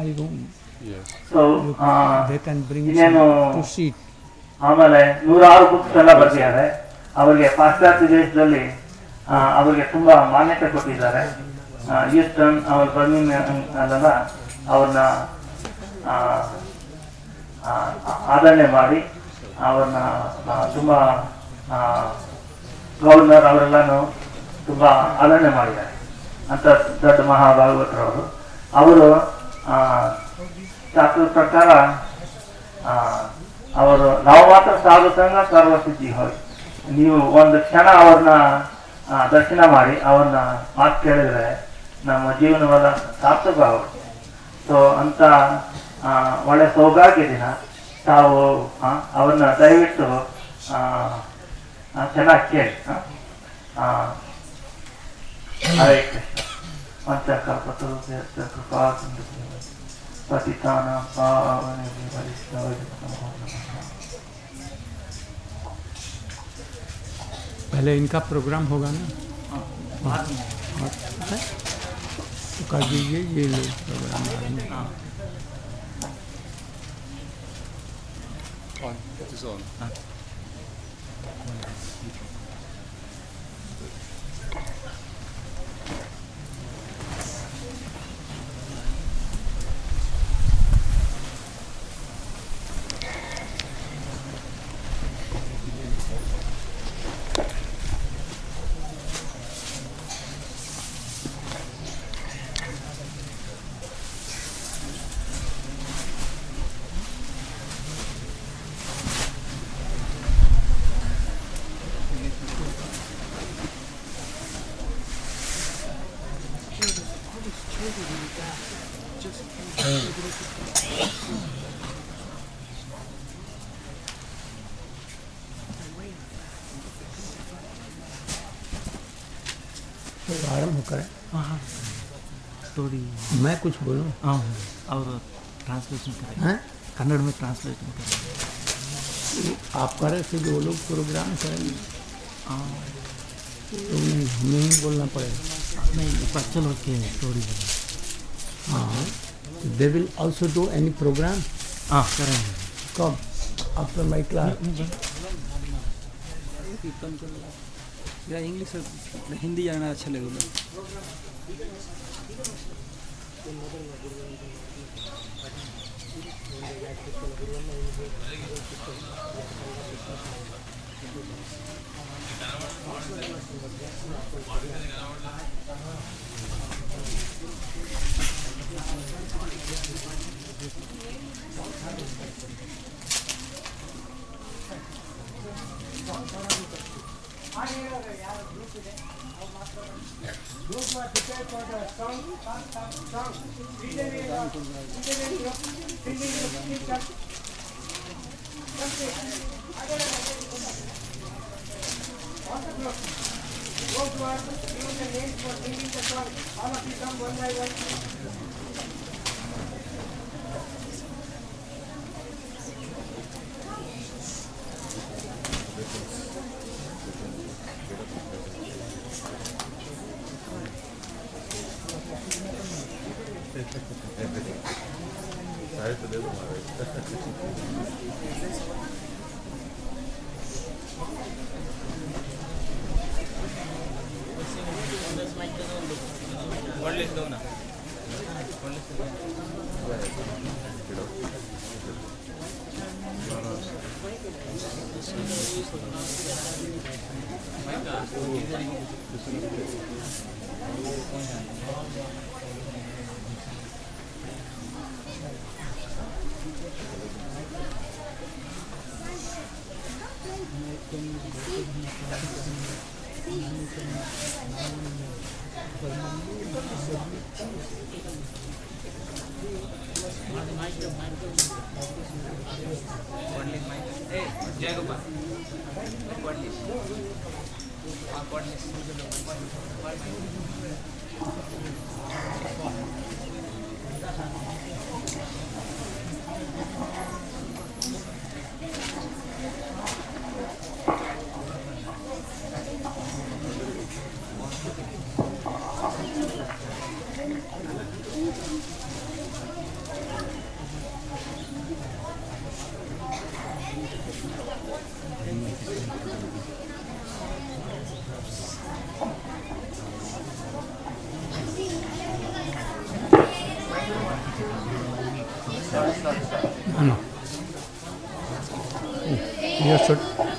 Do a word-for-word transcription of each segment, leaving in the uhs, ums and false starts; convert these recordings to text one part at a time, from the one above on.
my room. Yes. So You, uh, they can bring ಇನ್ನೇನು to seat. ಆಮೇಲೆ ನೂರಾರು books ಎಲ್ಲ ಬರೆದಿದ್ದಾರೆ. ಅವರಿಗೆ ಪಾಶ್ಚಾತ್ಯ ದೇಶದಲ್ಲಿ ಅವರಿಗೆ ತುಂಬಾ ಮಾನ್ಯತೆ ಕೊಟ್ಟಿದ್ದಾರೆ. ಈಸ್ಟರ್ನ್ ಅವ್ರ ಬರ್ಮಿಂಗ್ಹ್ಯಾಮ್ ಅವ್ರನ್ನ ಆದರಣೆ ಮಾಡಿ ಅವ್ರನ್ನ ತುಂಬಾ ಗವರ್ನರ್ ಅವರೆಲ್ಲಾನು ತುಂಬಾ ಆದರಣೆ ಮಾಡಿದ್ದಾರೆ ಅಂತ ದೊಡ್ಡ ಮಹಾಭಾಗವತರವರು. ಅವರು ಶಾಸ್ತ್ರದ ಪ್ರಕಾರ ಅವರು ನಾವು ಮಾತ್ರ ಸಾಧು ಸಂಘ ಸರ್ವಸಿದ್ಧಿ ಹೋಗಿ ನೀವು ಒಂದು ಕ್ಷಣ ಅವ್ರನ್ನ ದರ್ಶನ ಮಾಡಿ ಅವ್ರನ್ನ ಮಾತು ಕೇಳಿದ್ರೆ ನಮ್ಮ ಜೀವನವೆಲ್ಲ ಸಾರ್ಥಕ ಆಗುತ್ತೆ. ಸೊ ಅಂತ ಒಳ್ಳೆ ಸೌಭಾಗ್ಯ ದಿನ. ತಾವು ಅವ್ರನ್ನ ದಯವಿಟ್ಟು ಚೆನ್ನಾಗಿ ಕೇಳಿ. ಹರೇ ಕೃಷ್ಣ. ಪಂಚಕಲ್ಪತರು ಕೃಪಾ पतितानां पावनेभ्यो वैष्णवेभ्यो नमो नमः। पहले इनका प्रोग्राम होगा ना, तो कर दीजिए ये लोग प्रोग्राम करेंगे. On. It is on. आरम्भ करें. हाँ स्टोरी मैं कुछ बोलूँ? हाँ और ट्रांसलेशन करें. हैं? कन्नड़ में ट्रांसलेशन करें. आप करें फिर वो लोग प्रोग्राम करेंगे. हाँ तो नहीं हमें ही बोलना पड़ेगा. नहीं चलो के स्टोरी बना. हाँ they will also do any program. हाँ करेंगे. कब? After my class. या इंग्लिश हिंदी जाना अच्छा लगेगा. No, no. You should.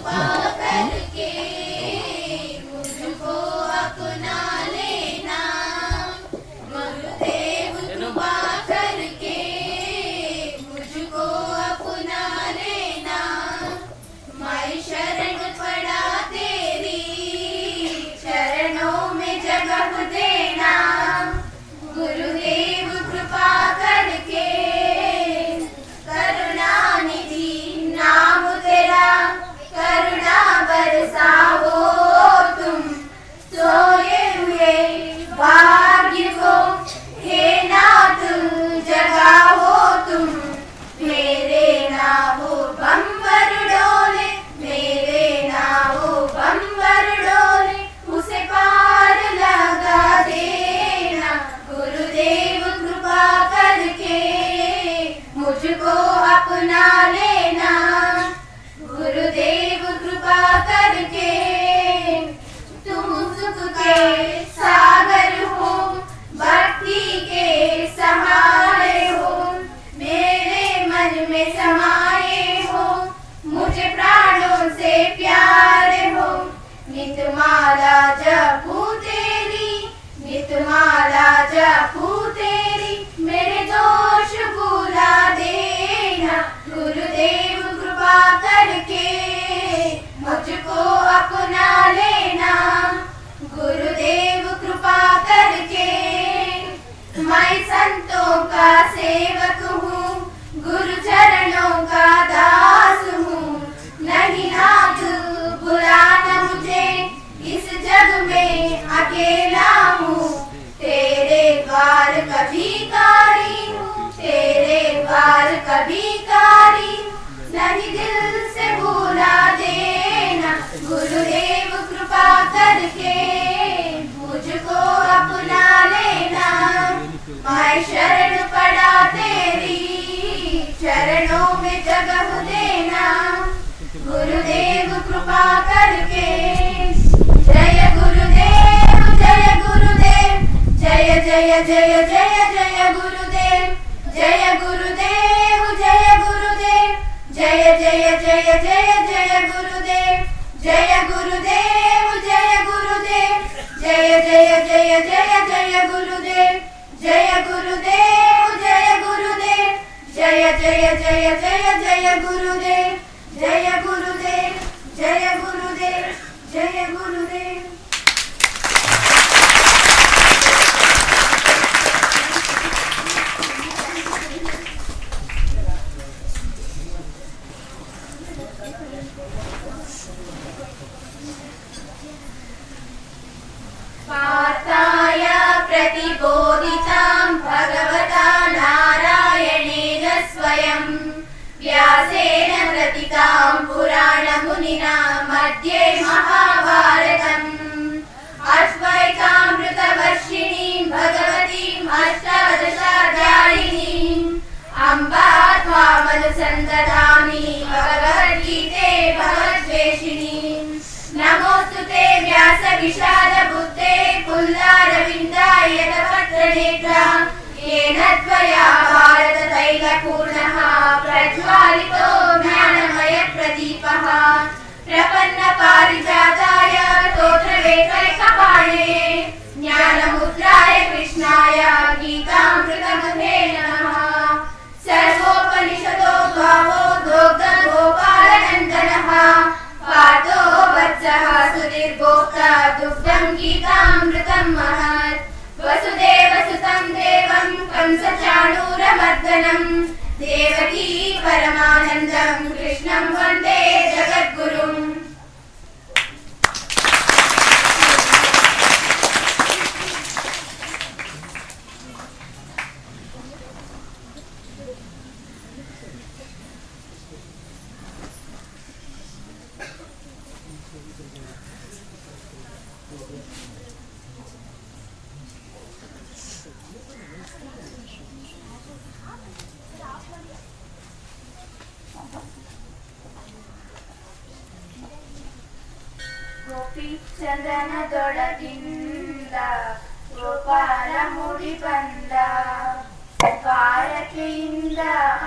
ಚಂದನದೊಳಗಿಂದ Gopala ಮುಡಿ ಬಂದ ದ್ವಾರಕೆಯಿಂದ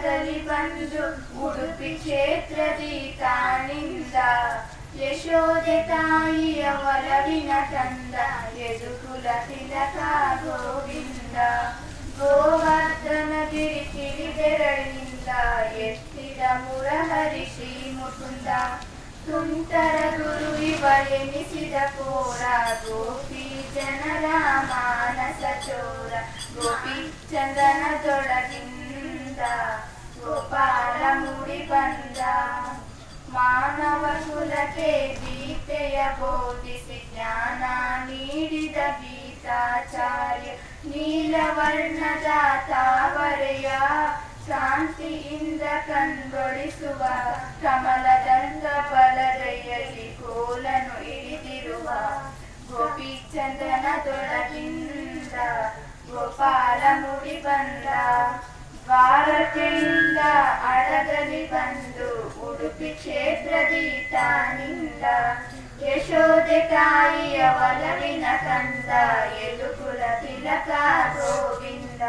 ಆಡಗಲಿ ಬಂದು ಉಡುಪಿ ಕ್ಷೇತ್ರದಿ ತಾನಿಂದ ಯಶೋದೆ ತಾಯಿಯ ಒಲವಿನ ಕಂದ ಯದುಕುಲ ತಿಲಕ ಗೋವಿಂದ ಗೋವರ್ಧನಗಿರಿ ಕಿರಿಬೆರಳಿನಿಂದ ಎತ್ತಿದ ಮುರಹರಿ ಶ್ರೀ ಮುಕುಂದ ತುಂತರ ಗುರು ಇವ ಎನಿಸಿದ ಕೋರ ಗೋಪಿ ಜನರ ಮಾನಸ ಚೋರ ಗೋಪಿ ಚಂದನದೊಳಗಿಂದ ಗೋಪಾಲ ಮೂಡಿ ಬಂದ ಮಾನವ ಕುಲಕ್ಕೆ ಗೀತೆಯ ಬೋಧಿಸಿ ಜ್ಞಾನ ನೀಡಿದ ಗೀತಾಚಾರ್ಯ ನೀಲವರ್ಣದ ತಾವರೆಯ ಶಾಂತಿಯಿಂದ ಕಂಗೊಳಿಸುವ ಕಮಲದಂತ ಬಲಗೈಯಲ್ಲಿ ಕೋಲನು ಹಿಡಿದಿರುವ ಗೋಪಿ ಚಂದನದೊಳಗಿಂದ ಗೋಪಾಲ ಮುಡಿ ಬಂದ ದ್ವಾರಕೆಯಿಂದ ಅಡಗಲಿ ಬಂದು ಉಡುಪಿ ಕ್ಷೇತ್ರದಿ ತಾನಿಂದ ಯಶೋದೆ ತಾಯಿಯ ಒಲವಿನ ಕಂದ ಯದುಕುಲ ತಿಲಕ ಗೋವಿಂದ.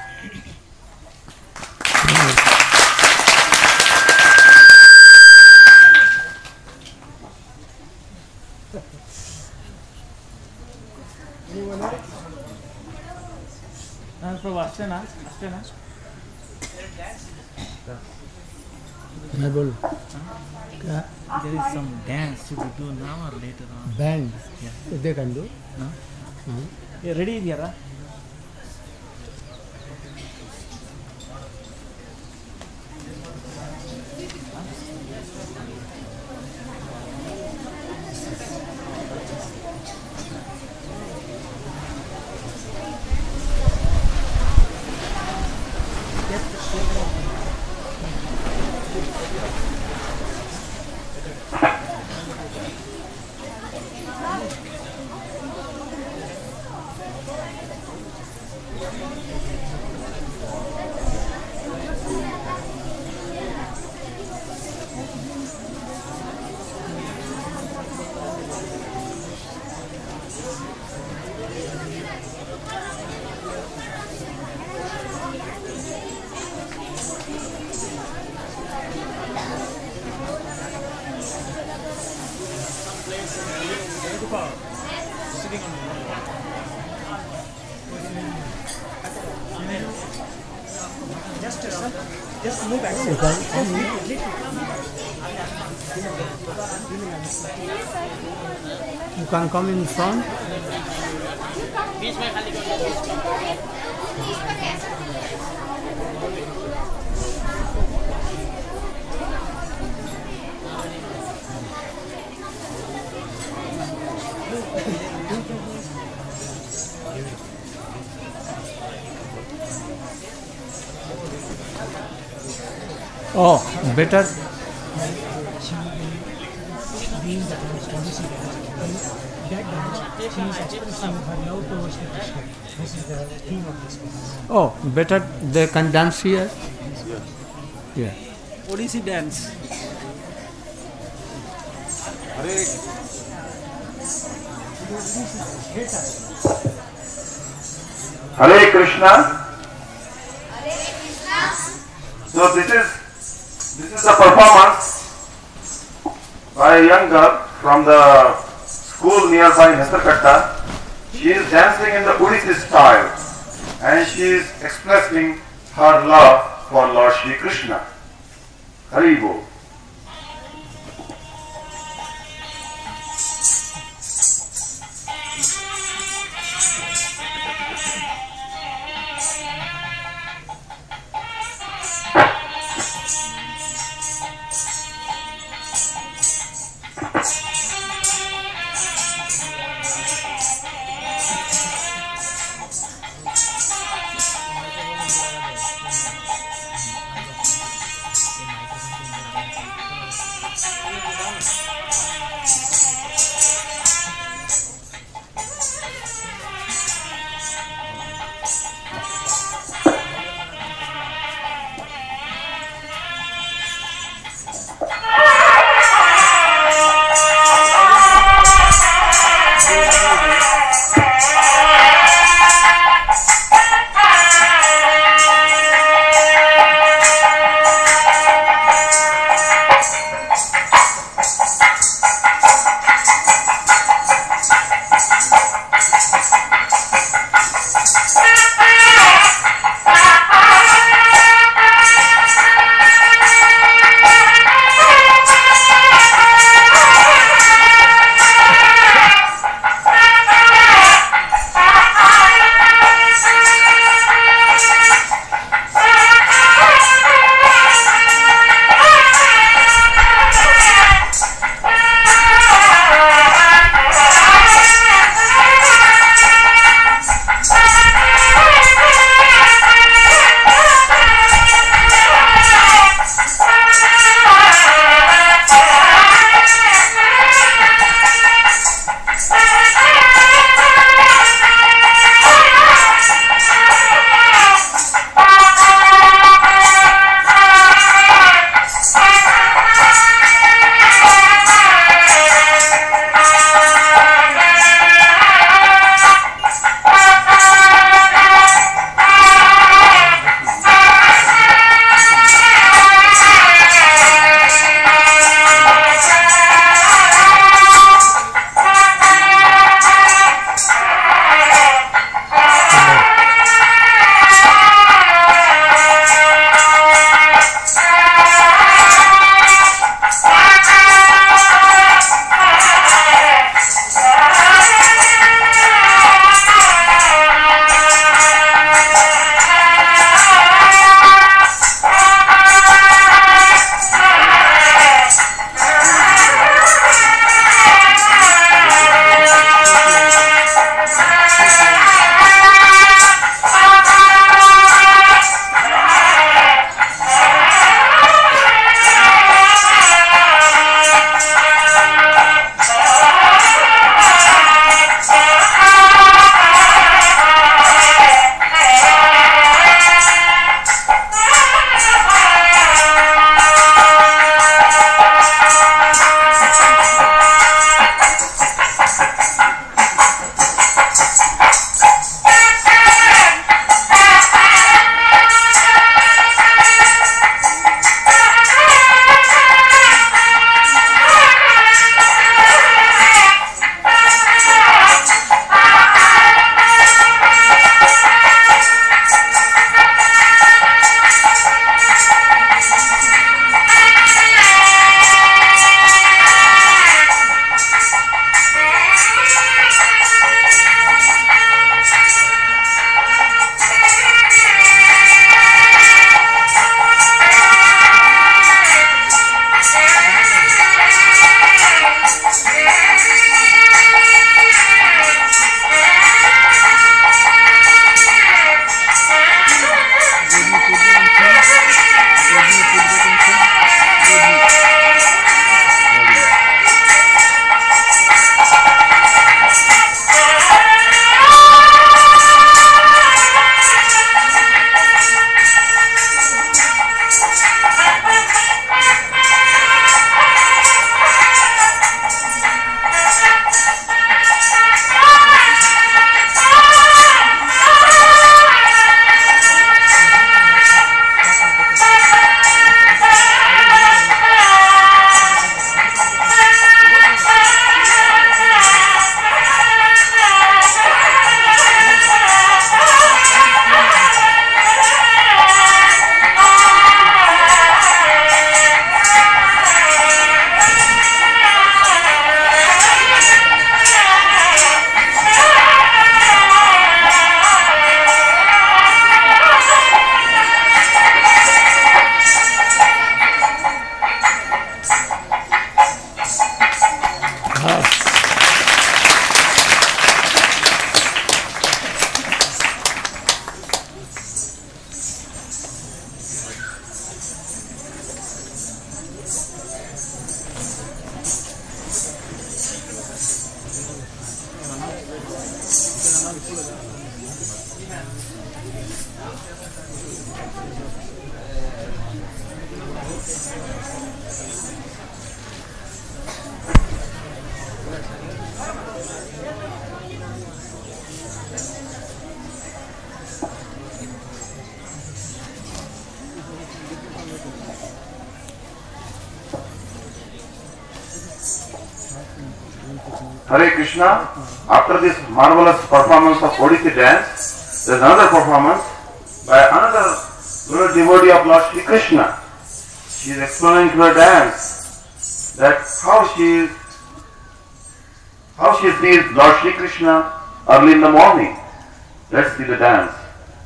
ಪ್ರಭು ಅಷ್ಟೇನಾ ಅಷ್ಟೇನಾ मैं बोलूं क्या there is some dance to be do now or later on. Band Yeah. they can do No? hmm. ಏ ರೆಡಿ ಇದೆಯಾರಾ? You can come in front. Oh, better. Oh, better they can dance here. Yeah. Odissi dance. Hare Krishna. So this is this is a performance by a young girl from the school nearby Nesarkatta. She is dancing in the Odissi style and she is expressing her love for Lord Shri Krishna. Hari Bol. Hare Krishna. After this marvelous performance of Odissi dance, there is another performance by another great devotee of Lord Shri Krishna. She is explaining to her dance that how she is, how she sees Lord Shri Krishna early in the morning. Let's see the dance.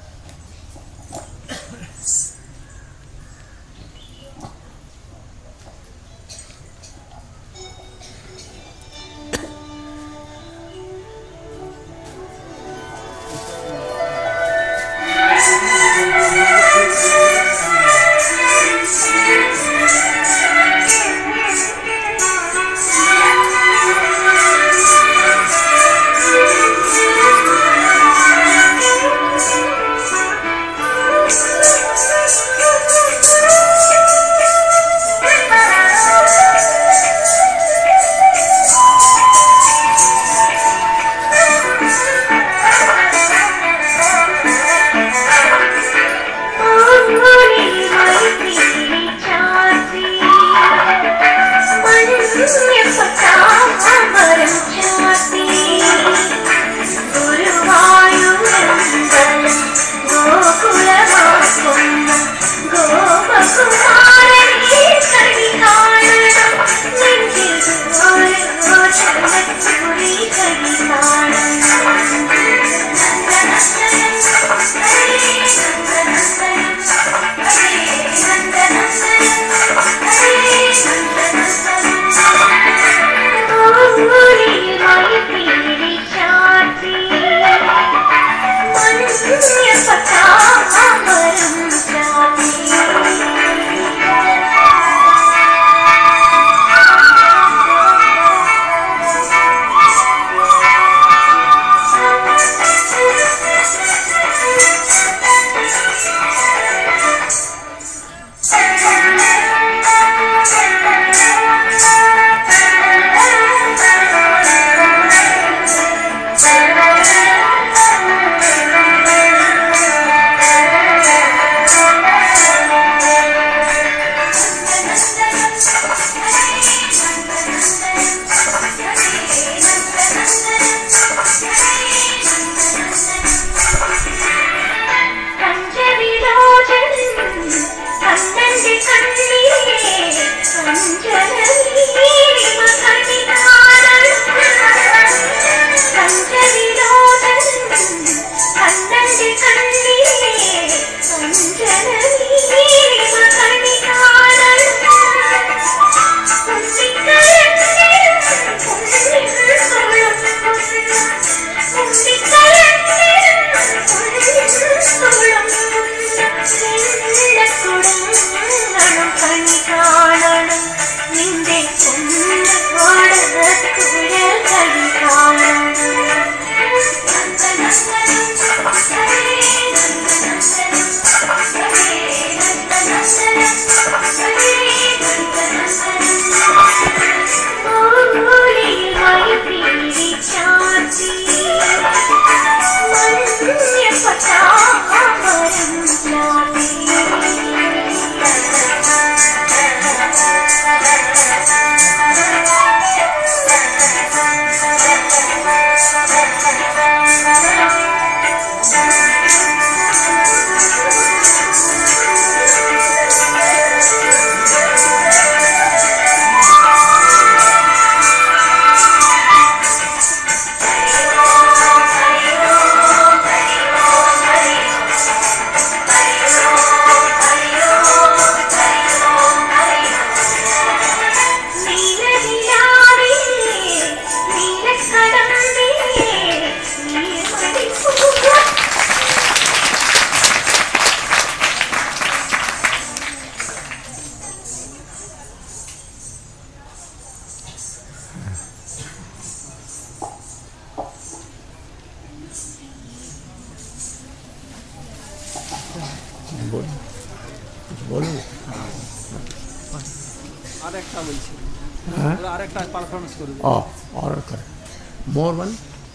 Oh, or more one?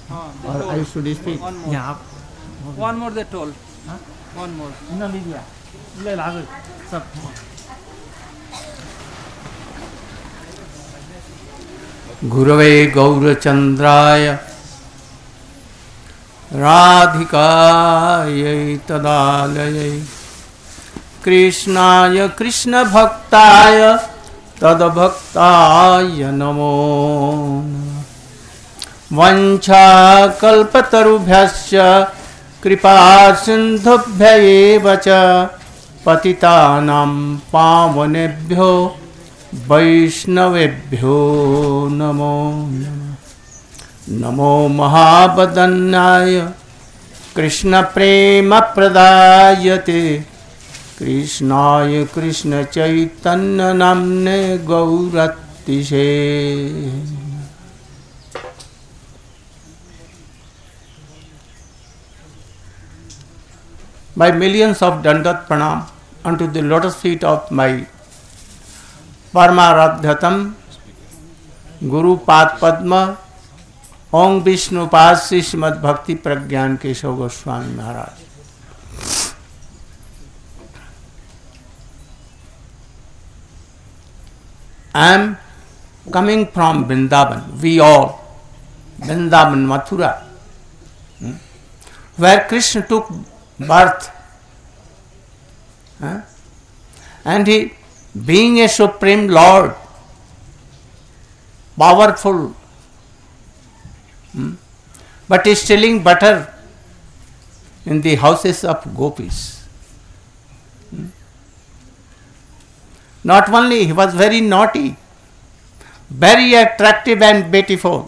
Or I should speak? One more. Yeah. One more they told. Huh? One more. No, Lydia. ಇಲ್ಲ ಇಲ್ಲ ಆಗೋದು ಸ್ವಲ್ಪ Gurave Gaurachandraya Radhikaya Tadalayai Krishnaya Krishna Bhaktaya Tadabhaktaya Namo Vancha Kalpatarubhyasya Kripa Sindhubhya Cha Patitanam Pavanebhyo Vaishnavebhyo Namo Namo Mahabadanyaya Krishna Prema Pradayate Krishnaya Krishna Chaitanya Namne Gauratishe. My millions of Dandat Pranam unto the lotus feet of my Paramaradhyatam Guru Pad Padma Om Vishnu Pasi Srimad Bhakti Pragyan Keshav Goswami Maharaj. I am coming from Vrindavan, we all, Vrindavan, Mathura, hmm, where Krishna took birth. Huh? And he, being a Supreme Lord, powerful, hmm, but is selling butter in the houses of gopis. Hmm. Not only he was very naughty, very attractive and beautiful.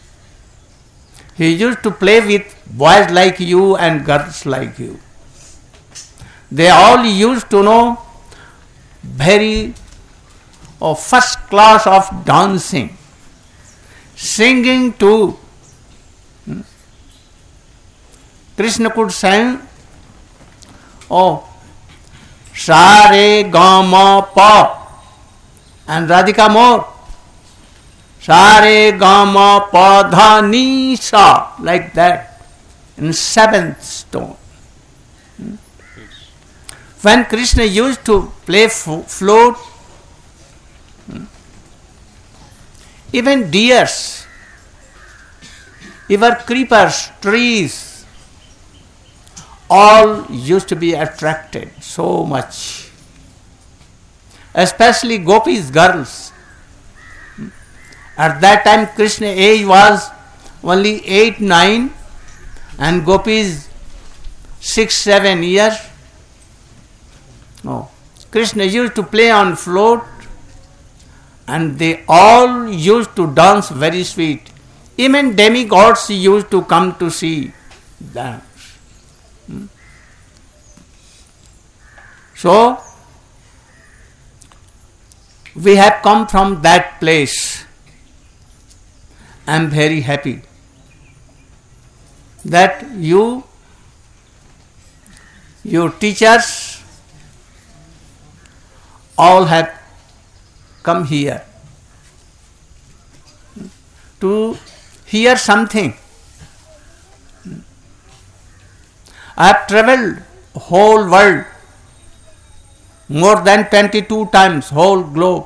He used to play with boys like you and girls like you. They all used to know very oh, first class of dancing, singing too. Hmm? Krishna could sing, oh, Sa Re Ga Ma Pa, and Radhika more. Sa Re Ga Ma Pa Dha Ni Sa, like that, in seventh stone. Hmm? When Krishna used to play f- flute, hmm, even deers, even creepers, trees, all used to be attracted so much. Especially gopis, girls. At that time Krishna age was only eight, nine, and gopis six, seven years. Oh. Krishna used to play on flute and they all used to dance very sweet. Even demigods used to come to see dance. Hmm. So, we have come from that place. I am very happy that you, your teachers, all have come here to hear something. I have travelled whole world more than twenty-two times, whole globe.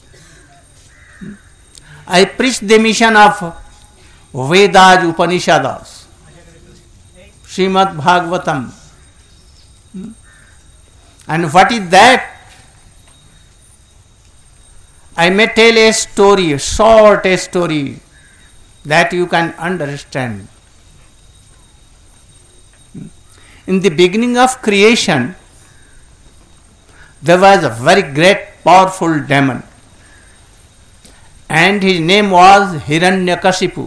I preached the mission of Vedas, Upanishads, Srimad Bhagavatam. And what is that? I may tell a story, a short a story that you can understand. In the beginning of creation, there was a very great, powerful demon, and his name was Hiranyakashipu.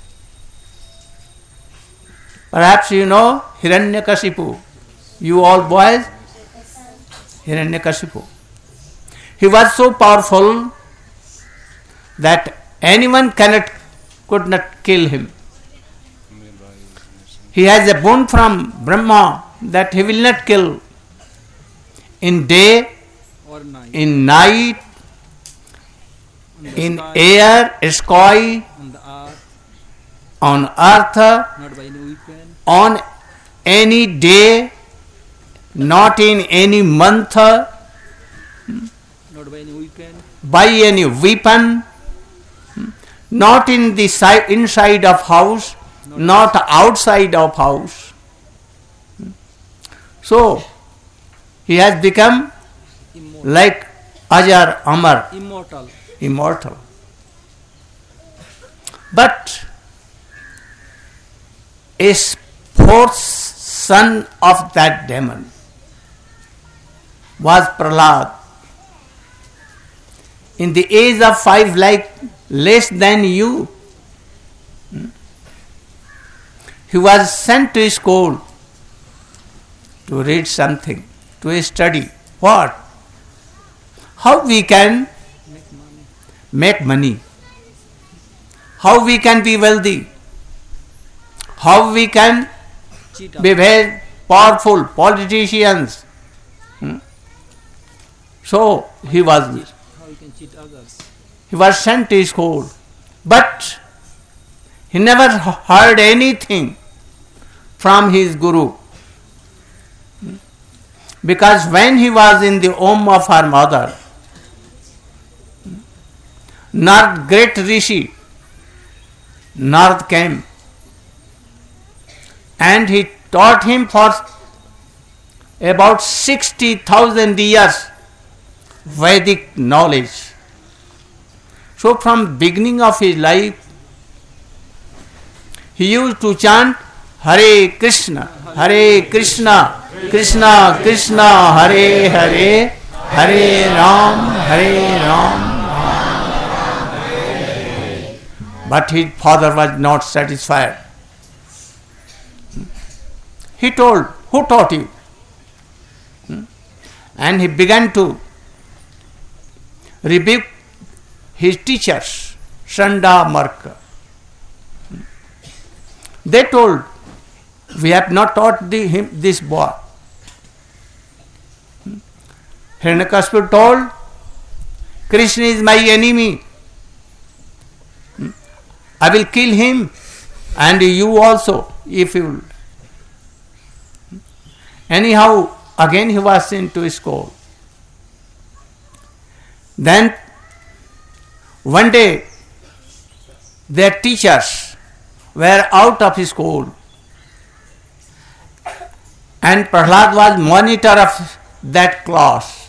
Perhaps you know Hiranyakashipu. You all boys? Hiranyakashipu. He was so powerful that anyone cannot, could not kill him. He has a boon from Brahma that he will not kill. In day, or night, in night, in sky, air, sky, on the earth, on earth, not by any weapon, on any day, not in any month, not by any weapon, by any weapon, not in the side, inside of house, not outside of house. So, he has become Immortal. like Ajar Amar, Immortal. immortal. But a fourth son of that demon was Prahlad. In the age of five, like less than you, he was sent to school to read something, to study. What? How we can Make money. make money? How we can be wealthy? How we can Cheat be others. very powerful politicians? Hmm? So he was How you can cheat others. he was sent to school, but he never heard anything from his guru. Hmm? Because when he was in the womb of her mother, Narad, great rishi, Narad came and he taught him for about sixty thousand years Vedic knowledge. So from beginning of his life, he used to chant Hare Krishna, Hare Krishna, Krishna Krishna, Hare Hare, Hare Ram, Hare Ram. But his father was not satisfied. He told, who taught you? And he began to rebuke his teachers, Shanda Marka. They told, we have not taught the, him, this boy. Hiranyakashipu told, Krishna is my enemy. I will kill him and you also if you will. Anyhow, again he was sent to school. Then one day their teachers were out of school and Prahlad was monitor of that class.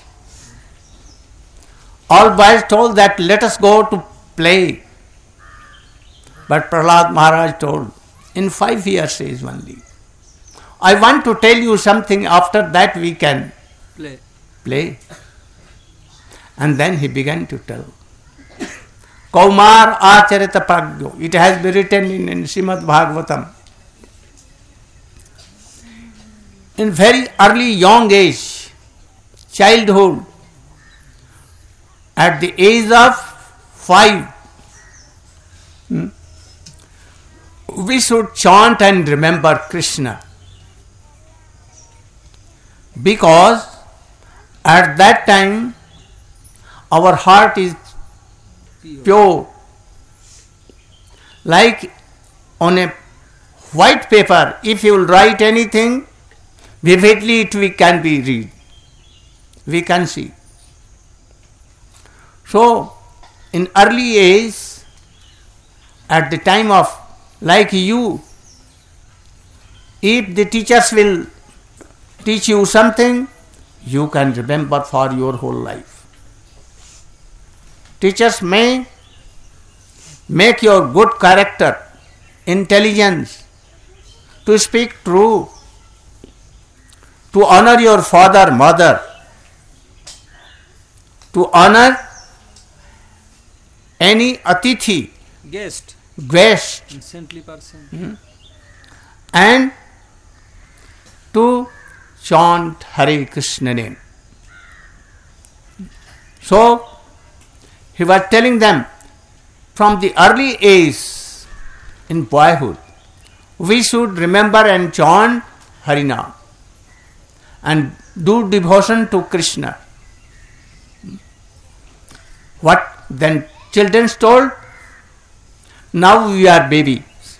All boys told that let us go to play. But Prahlad Maharaj told, in five years age only. I want to tell you something, after that we can Play. play. And then he began to tell. Kaumar Acharita Pragyo. It has been written in, in Srimad Bhagavatam. In very early young age, childhood, at the age of five, hmm, we should chant and remember Krishna. Because at that time our heart is Pure. pure. Like on a white paper, if you will write anything, vividly it we can be read. We can see. So in early age, at the time of like you, if the teachers will teach you something, you can remember for your whole life. Teachers may make your good character, intelligence, to speak true, to honor your father, mother, to honor any atithi, Guest. guest, And saintly person. and to chant Hare Krishna name. So, he was telling them, from the early age, in boyhood, we should remember and chant Harinam and do devotion to Krishna. What then children told? Now we are babies.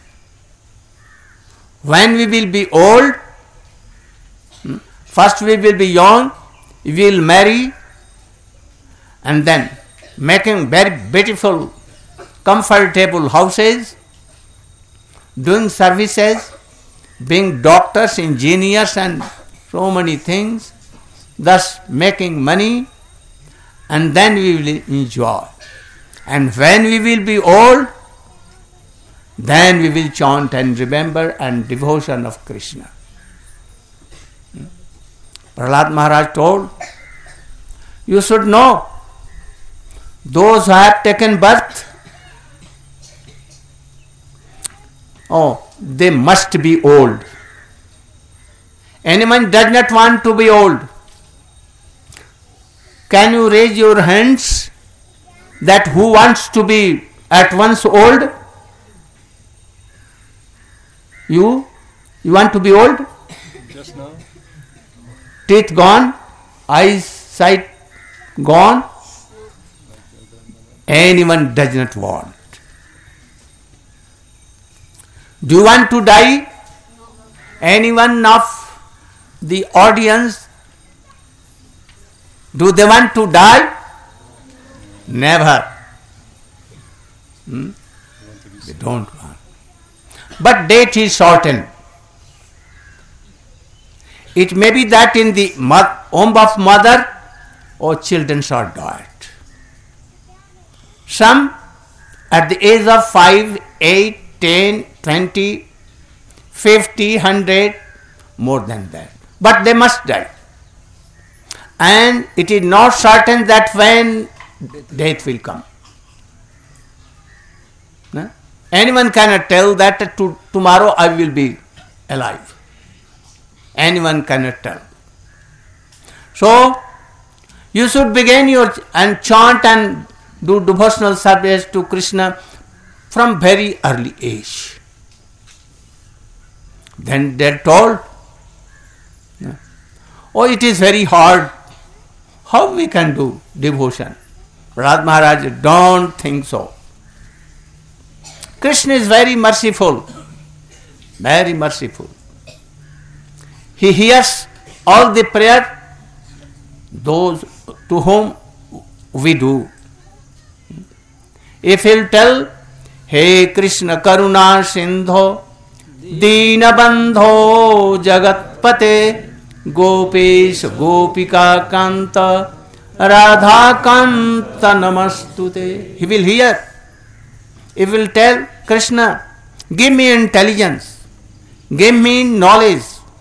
When we will be old, first we will be young, we will marry, and then making very beautiful comfortable houses, doing services, being doctors, engineers and so many things, thus making money, and then we will enjoy. And when we will be old, then we will chant and remember and devotion of Krishna. Prahlad Maharaj told, you should know, those who have taken birth, oh, they must be old. Anyone does not want to be old. Can you raise your hands that who wants to be at once old? You? You want to be old? Just now. Teeth gone, eyesight gone. Anyone does not want. Do you want to die? Anyone of the audience, do they want to die? Never. Hmm? They don't want. But date is shortened. It may be that in the womb of mother, or children are died. Some at the age of five, eight, ten, twenty, fifty, hundred, more than that. But they must die. And it is not certain that when death will come. No? Anyone cannot tell that to, tomorrow I will be alive. Anyone cannot tell. So, you should begin your and chant and do devotional service to Krishna from very early age. Then they are told, oh, it is very hard. How we can do devotion? Prahlad Maharaj, don't think so. Krishna is very merciful, very merciful. He hears all the prayer, those to whom we do. If he'll tell, Hey Krishna Karuna Sindho, Dina Bandho Jagatpate, Gopesh Gopika Kanta, Radha Kanta Namastute. He will hear. He will tell, Krishna, give me intelligence, give me knowledge,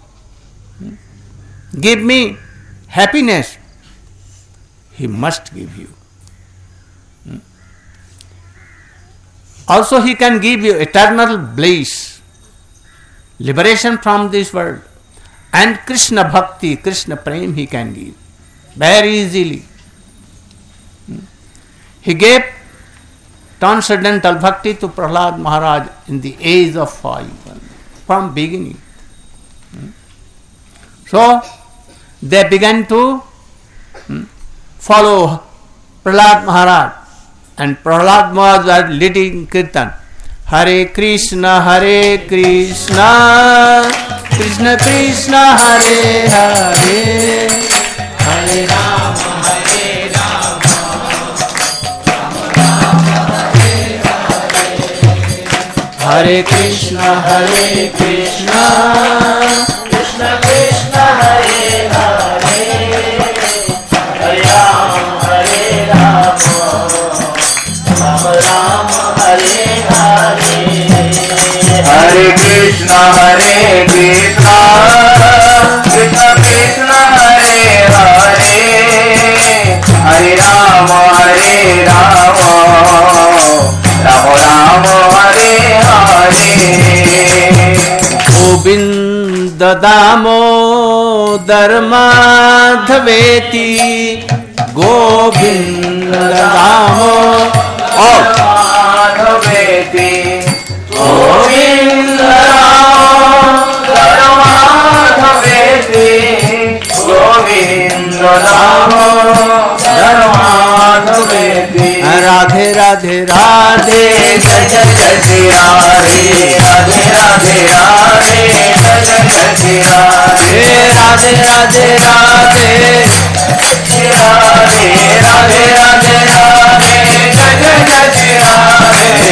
give me happiness. He must give you. Also he can give you eternal bliss, liberation from this world, and Krishna Bhakti, Krishna Prem he can give very easily. He gave transcendental bhakti to Prahlad Maharaj in the age of five, from beginning. So they began to follow Prahlad Maharaj, and Prahlad Maharaj was leading kirtan. Hare Krishna, Hare Krishna, Krishna Krishna, Hare Hare, Hare Rama, Hare Rama, Rama Rama, Hare Hare, Hare Krishna, Hare Krishna, Krishna Krishna, Hare Hare, Hare Rama, Hare Rama, Rama Rama, Hare Hare, Hare Krishna, Hare Krishna, Krishna Krishna, Hare Hare, Hare Rama, Hare Rama, Rama Rama, Hare Hare, Govinda Damodar Madhaveti, Govinda Damodar Madhaveti, Govinda Madhaveti, Govinda Madhaveti, Radhe Radhe Radhe, Jai Jai Jai Radhe, Radhe Radhe Radhe, Jai Jai Jai Radhe, Radhe Radhe Radhe, Radhe Radhe Radhe Radhe, Jai Jai Jai Radhe,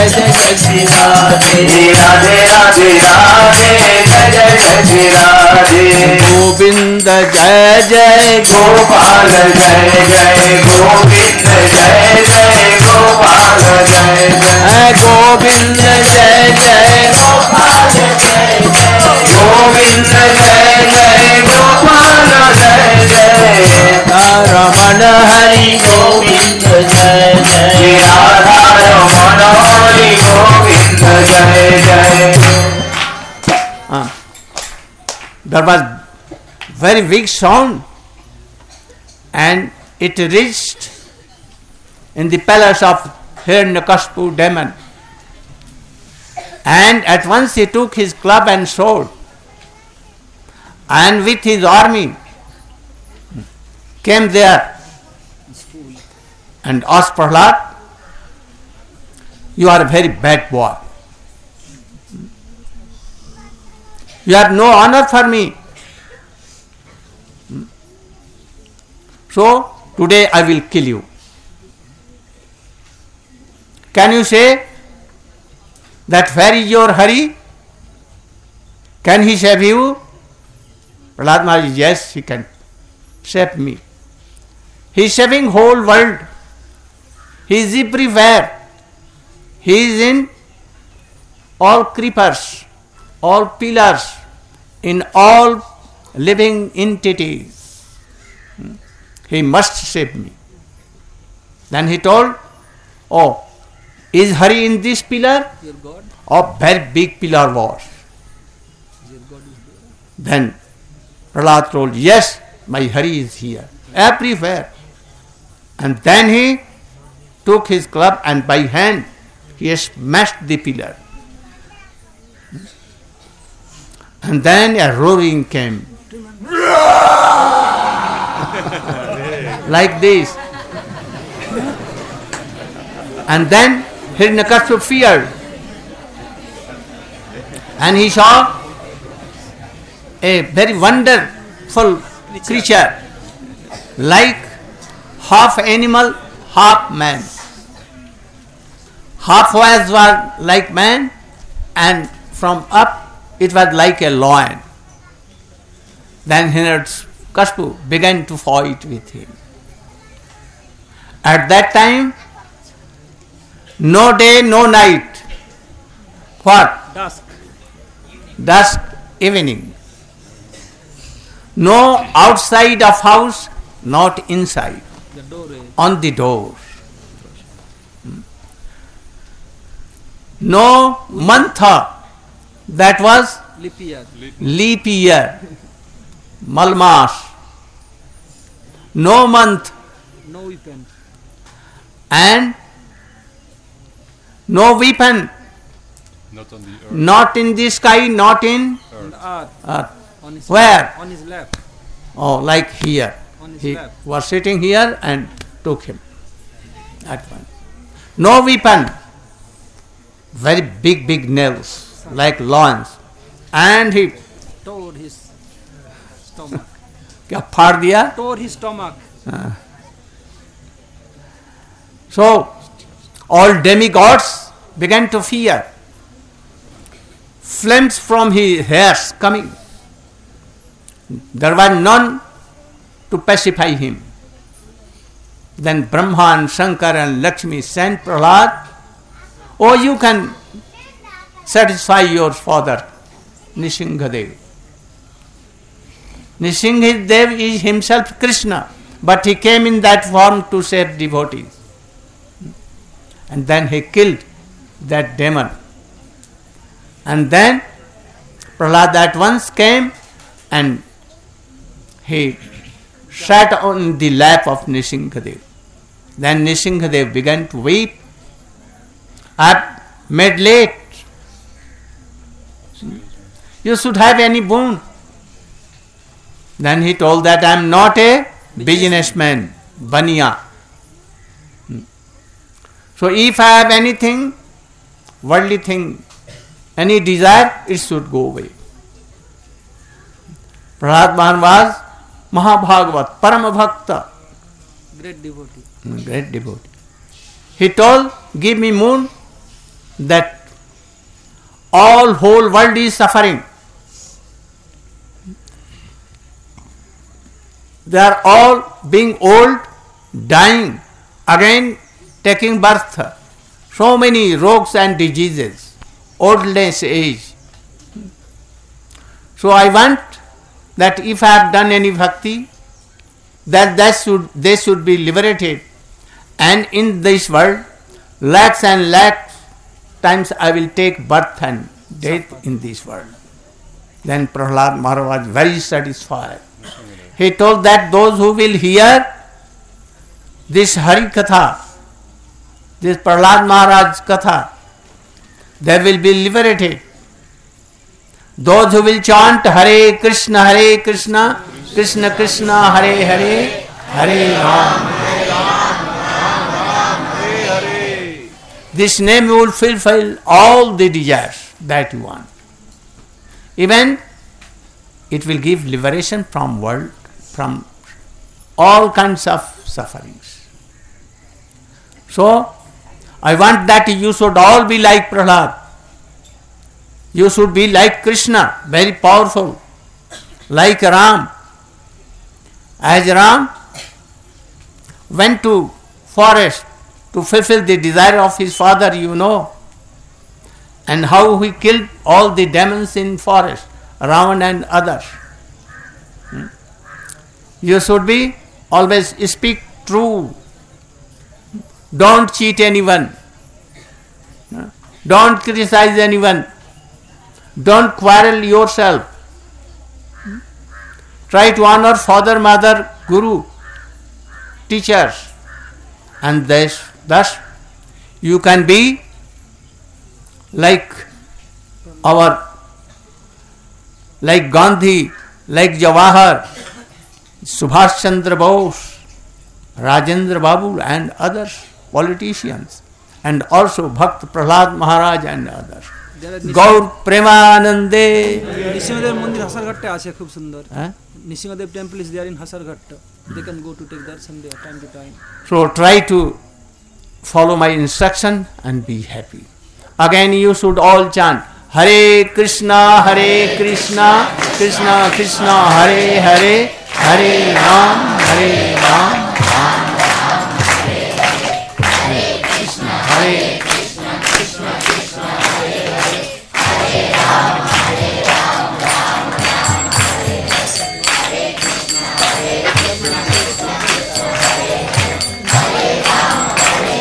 जय जय श्री राधे राधे राधे राधे जय जय जय श्री राधे गोविंद जय जय गोपाल जय जय गोविंद जय जय गोपाल जय जय गोविंद जय जय गोपाल जय जय गोविंद जय जय गोपाल जय जय रमण हरि गोविंद जय जय राधा रमण हरि गोविंद जय जय. Ah. There was very big sound and it reached in the palace of Hiranyakashipu demon, and at once he took his club and sword and with his army came there and asked Prahlad, you are a very bad boy. You have no honor for me. So, today I will kill you. Can you say that where is your Hari? Can he save you? Prahlad Maharaj, yes, he can save me. He is saving whole world. He is everywhere. He is in all creepers, all pillars, in all living entities. He must save me. Then he told, oh, is Hari in this pillar? Your God? Oh, very big pillar was. Your God is there? Then Prahlad told, yes, my Hari is here, everywhere. And then he took his club and by hand he smashed the pillar. And then a roaring came. Like this. And then Hiranyakashipu feared. And he saw a very wonderful creature, like half animal, half man. Half was like man, and from up it was like a lion. Then Hiranyakashipu began to fight with him. At that time, no day, no night. What? Dusk. Dusk, evening. No outside of house, not inside. The door is On the doors. No month, that was leap year. leap year, Malmas. No month No weapon. and no weapon, Not on the earth. not in the sky, not in On the earth. earth. On his Where? On his lap. Oh, like here. On his He lap. was sitting here and took him. That one. No weapon. Very big, big nails, like lions. And he Tore his stomach. क्या फाड़ दिया. Tore his stomach. So, all demigods began to fear. Flames from his hairs coming. There was none to pacify him. Then Brahma and Shankar and Lakshmi sent Prahlad, oh, you can satisfy your father, Nishingadev. Nishingadev is himself Krishna, but he came in that form to save devotees. And then he killed that demon. And then Prahlad at once came and he sat on the lap of Nishingadev. Then Nishingadev began to weep. I have made late. You should have any boon. Then he told that I am not a businessman, baniya. So if I have anything, worldly thing, any desire, it should go away. Prahlad Maharaj was Mahabhagavat, Parama Bhakta, Great devotee. great devotee. He told, give me moon, that all whole world is suffering. They are all being old, dying, again taking birth. So many rogues and diseases, oldness age. So I want that if I have done any bhakti, that, that should, they should be liberated. And in this world, lakhs and lakhs times I will take birth and death in this world. Then Prahlad Maharaj was very satisfied. He told that those who will hear this Hari Katha, this Prahlad Maharaj Katha, they will be liberated. Those who will chant Hare Krishna, Hare Krishna, Krishna Krishna, Hare Hare, Hare Ram. This name will fulfill all the desires that you want. Even it will give liberation from world, from all kinds of sufferings. So, I want that you should all be like Prahlad. You should be like Krishna, very powerful, like Ram. As Ram went to forest to fulfill the desire of his father, you know, and how he killed all the demons in forest, Ravan and others. Hmm? You should be always speak true. Don't cheat anyone. Don't criticize anyone. Don't quarrel yourself. Try to honor father, mother, guru, teachers, and thus, thus you can be like our, like Gandhi, like Jawahar, Subhash Chandra Bose, Rajendra Babu and others, politicians, and also Bhakt Prahlad Maharaj and others. Gaur Premanande. Nishingadev Mandir Hasarghatte আছে খুব সুন্দর. Nishingadev temple is there in Hasarghatte. They can go to take darshan there time to time. So try to follow my instruction and be happy. Again you should all chant Hare Krishna, Hare Krishna, Krishna Krishna, Hare Hare, Hare Ram, Hare Ram, Ram Ram, Hare Hare Krishna, Hare Krishna, Krishna Krishna, Hare Hare, Hare Ram, Hare Ram, Ram Ram, Hare Hare Krishna, Hare Krishna, Krishna Krishna, Hare Hare, Hare Ram, Hare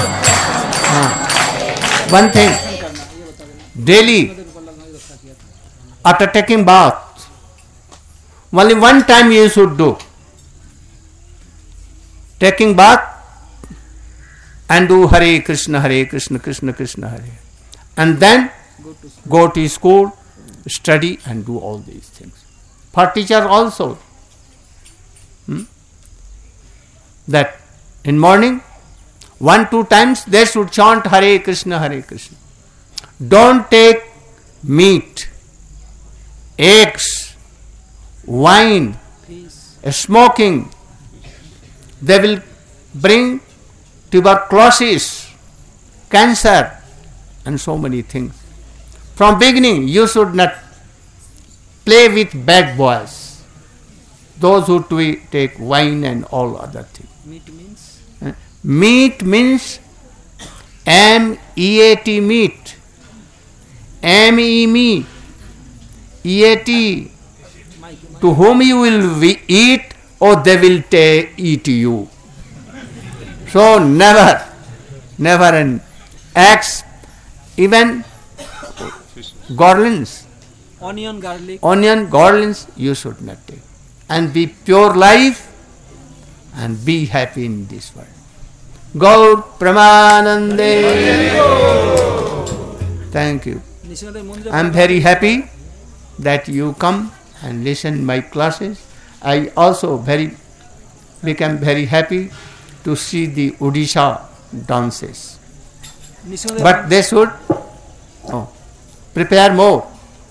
Ram. One thing, daily after taking bath, only one time you should do. Taking bath and do Hare Krishna, Hare Krishna, Krishna Krishna, Hare. And then go to school, study and do all these things. For teacher also. Hmm? That in morning, one, two times they should chant Hare Krishna, Hare Krishna. Don't take meat, eggs, wine, smoking. They will bring tuberculosis, cancer, and so many things. From beginning, you should not play with bad boys. Those who take wine and all other things. Meat means? Uh, meat means M E A T, meat. M E me, E A T. To whom you will eat, or they will ta- eat you. So never, never an eggs, even garlands, onion, garlic, onion, garlands, you should not take. And be pure life and be happy in this world. Gaur Pramanande. Thank you. I am very happy that you come and listen my classes. I also very become very happy to see the Odisha dances. But they should oh, prepare more.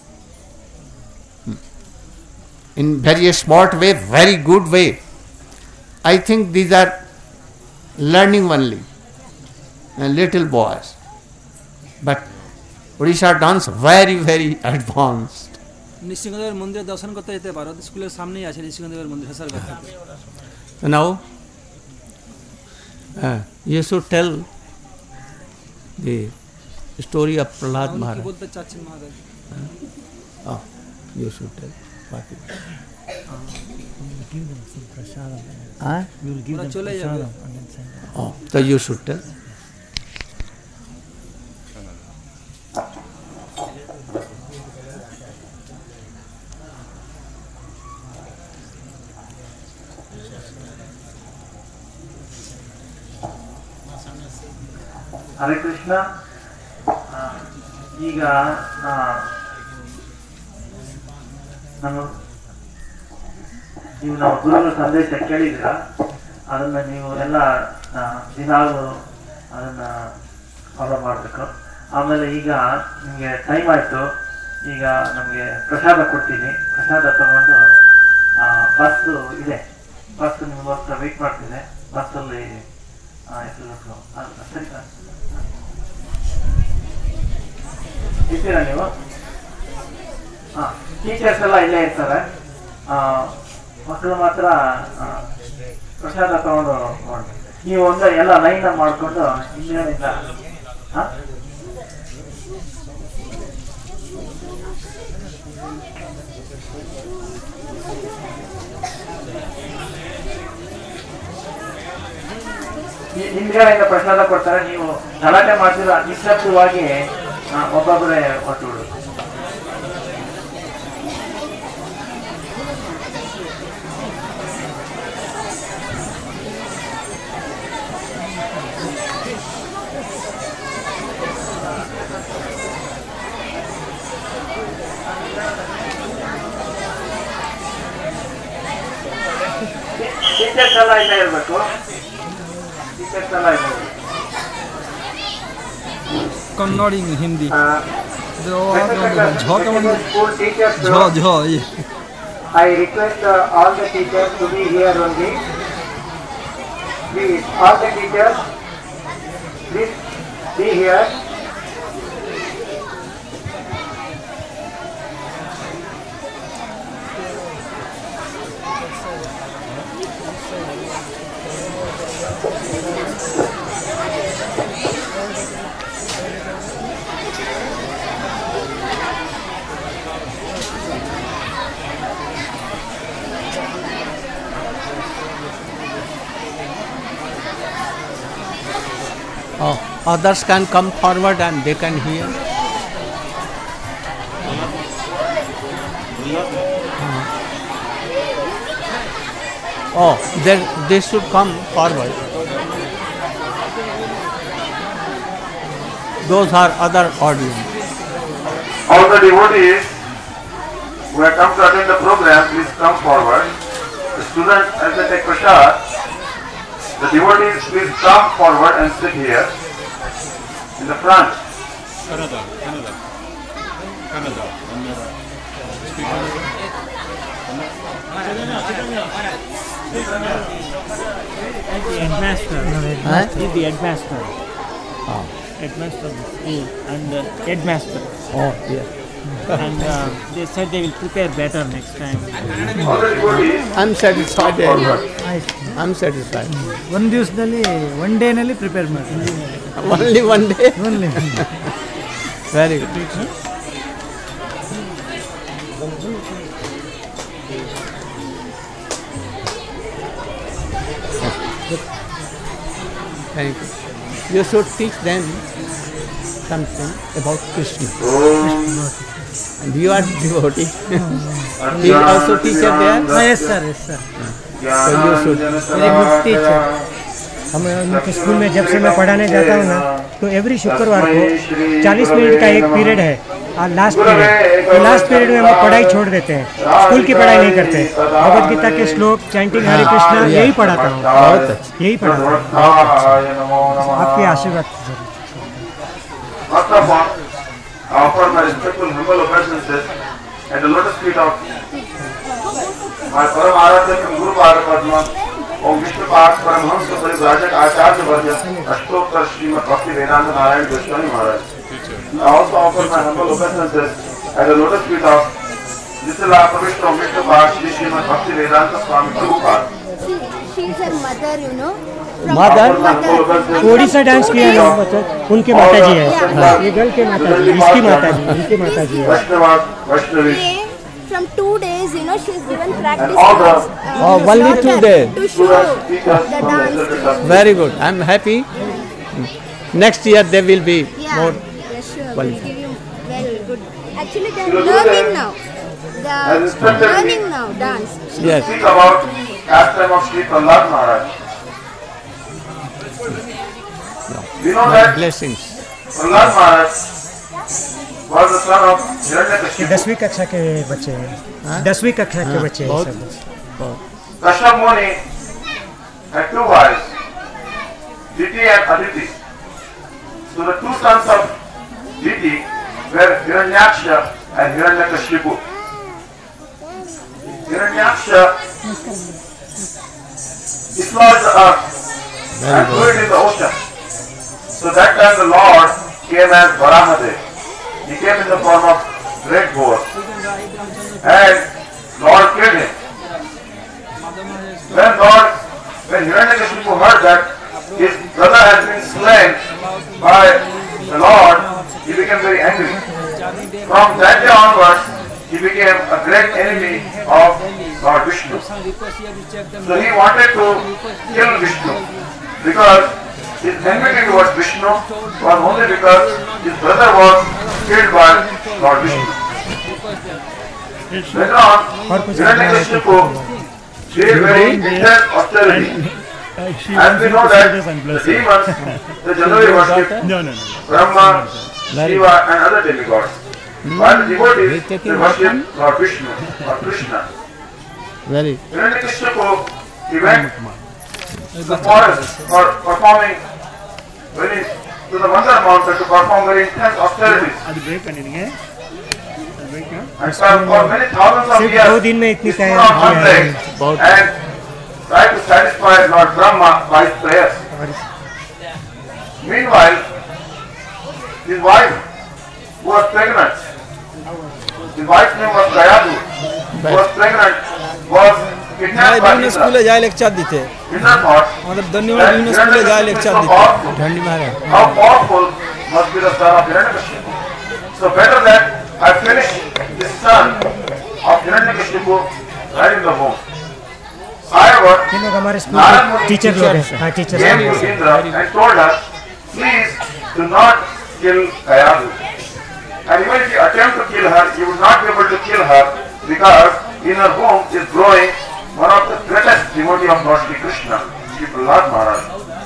In very smart way, very good way. I think these are learning only, and little boys. But Odisha dance very, very advanced. নৃসিংহদেবের মন্দিরে দর্শন করতে যেতে পারো, স্কুলের সামনেই আছে নৃসিংহদেবের মন্দির হাসারঘাট থেকে। So now, uh, you should tell the story of Prahlad কি Maharaj. বলতে চাচ্ছেন মহারাজ? Oh, you should tell. What is it? Give them some prasadam. Huh? We will give ওরা them চলে যাবে। prasadam and then send them. Oh, so you should tell. Hare Krishna. ಈಗ ನಾನು ನೀವು ನಾವು ಗುರುಗಳ ಸಂದೇಶ ಕೇಳಿದ್ರ, ಅದನ್ನ ನೀವು ಎಲ್ಲ ದಿನಾಲು ಅದನ್ನ ಫಾಲೋ ಮಾಡಬೇಕು. ಆಮೇಲೆ ಈಗ ನಿಮಗೆ ಟೈಮ್ ಆಯ್ತು, ಈಗ ನಮಗೆ ಪ್ರಸಾದ ಕೊಡ್ತೀನಿ. ಪ್ರಸಾದ ತಗೊಂಡು ಬಸ್ ಇದೆ, ಬಸ್ ನಿಮಗೋಸ್ಕರ ವೆಯ್ಟ್ ಮಾಡ್ತಿದೆ. ಬಸ್ಸಲ್ಲಿ ಸರಿ ಇದ್ದೀರಾ ನೀವು? ಹಾಂ, ಟೀಚರ್ಸ್ ಎಲ್ಲ ಇಲ್ಲೇ ಇರ್ತಾರೆ. ಮಕ್ಕಳು ಮಾತ್ರ ಪ್ರಸಾದ ತಗೊಂಡು ನೋಡಿ. ನೀವು ಒಂದು ಎಲ್ಲ ಲೈನ್ ಮಾಡಿಕೊಂಡು ಹಿಂದಿನಿಂದ ಹಾಂ ಹಿಂದ್ಗಡೆಯಿಂದ ಪ್ರಸಾದ ಕೊಡ್ತಾರೆ. ನೀವು ಗಲಾಟೆ ಮಾಡ್ತೀರ, ನಿಶ್ಶಬ್ದವಾಗಿ ಒಬ್ಬೊಬ್ಬರೇ ಹೊಟ್ಟು ಬಿಡು. ಟೀಚರ್ಸ್ ಎಲ್ಲ ಇಲ್ಲೇ ಇರಬೇಕು. कन्नड़ हिंदी School teachers, झ झ ये I request uh, all the teachers to be here only. Please, all the teachers, please be here. Oh, others can come forward and they can hear. Oh, they, they should come forward. Those are other audience. All the devotees who have come to attend the program, please come forward. The students, as they take prasad, the devotees, please come forward and sit here in the front. Canada, Canada, Canada. The headmaster. Huh? He's the headmaster. Oh, Headmaster of the school and uh, headmaster. oh yeah. And uh, they said they will prepare better next time. All the devotees, I'm satisfied. I'm satisfied. ಒಂದು ದಿವಸದಲ್ಲಿ one ಡೇನಲ್ಲಿ prepare ಮಾಡ್ತೀನಿ. Only one day. Only. Very good. Thank you. You should teach them something about Krishna. And you are devotee. He is also teacher there. Ah, yes sir, yes sir. So you should. Very good teacher. हम उनके school में जब से मैं पढ़ाने जाता हूँ ना, तो एवरी शुक्रवार को चालीस मिनट का एक पीरियड है, लास्ट पीरियड. तो लास्ट पीरियड में हम पढ़ाई छोड़ देते हैं, स्कूल की पढ़ाई नहीं करते. भगवद गीता के श्लोक, चैंटिंग हरे कृष्णा, यही पढ़ाता हूँ. बहुत अच्छा. यही पढ़ाता हूँ. आपके आशीर्वाद. First of all, I offer my respectful humble obeisances at the lotus feet of my Param Aradhya Guru Padma, Om Vishnu Path Paramhamsa Parivrajak Acharya Varya Ashtokar Srimad Bhakti Vedanta Narayan Goswami Maharaj. I also offer my humble obeisances at the lotus feet of Jisala Pravishta Vishnu Bhash Shri Srimad Bhakti Vedanta Swami Prabhupada. She, she's her mother, you know. From Mother? mother. Odisha dance किया है मतलब उनके माता जी है, ये girl के माता जी, इसकी माता जी, इनकी माता जी है। Vaishnavas, Vaishnavis, Came from two days, you know, she's given practice And all the- class, uh, Oh, to only daughter two days. to show students, teachers the from the dance. Exalted Very good. I'm happy. Next year they will be Yeah, more. yeah, sure. We'll qualified. give you very good. Actually, You they're will do learning that. now. Has They're instructed me. learning now dance. She's Yes. Speak about pastime of Sri Prahlad Maharaj. We know that Blessings. Prahlad Maharaj was the son of ये Hiranyakashipu. दसवीं कक्षा के बच्चे हैं, दसवीं कक्षा के बच्चे हैं बहुत सब। Kashyap Muni had two wives, Diti and Aditi. So the two sons of Diti were Hiranyaksha and Hiranyakashipu. Hiranyaksha dislodged the earth and threw it in the ocean. So that time the Lord came as Varahadev. He came in the form of great boar and Lord killed him. When Lord, when Hiranyakashipu heard that his brother has been slain by the Lord, he became very angry. From that day onwards, he became a great enemy of Lord Vishnu. So he wanted to kill Vishnu because his enmity towards Vishnu was only because his brother was killed by Lord Vishnu. Later on, Hiranyakashipu gave very intense austerity. As we know that the demons, they generally worship No, no, no. Brahma, Shiva and other demigods. While the devotees, they worship Lord Vishnu or Krishna. Very. Hiranyakashipu, he went to the forest for performing very, to the Mandar mountain to perform very intense austerities. అది break பண்ணிடுங்க అది break And so for many thousands of सिर्फ years, दो दिन में इतनी he stood तैयारी on one किया है। leg बहुत- and tried to satisfy Lord Brahma by his prayers. Meanwhile, his wife, who was pregnant, his wife's name was Gayadu, who was pregnant, was kidnapped by বিভিন্ন স্কুলে Indra. যায় lecture দিতে Indra thought আমাদের ধন্যবাদ that বিভিন্ন স্কুলে যায় Hiranyakashipu is lecture so দিতে powerful. ठंडी मारा. How powerful must be the son of Hiranyakashipu. So better that I finish the son of Hiranyakashipu right in the womb. However, ये लोग हमारे स्कूल Narad के Muni टीचर लोग हैं, हाँ टीचर came हैं। to Indra and told her, please do not kill Gayadu. And even if you attempt to kill her, you will not be able to kill her because in her womb is growing one of the greatest devotee of Lord Shri Krishna, Shri Prahlad Maharaj.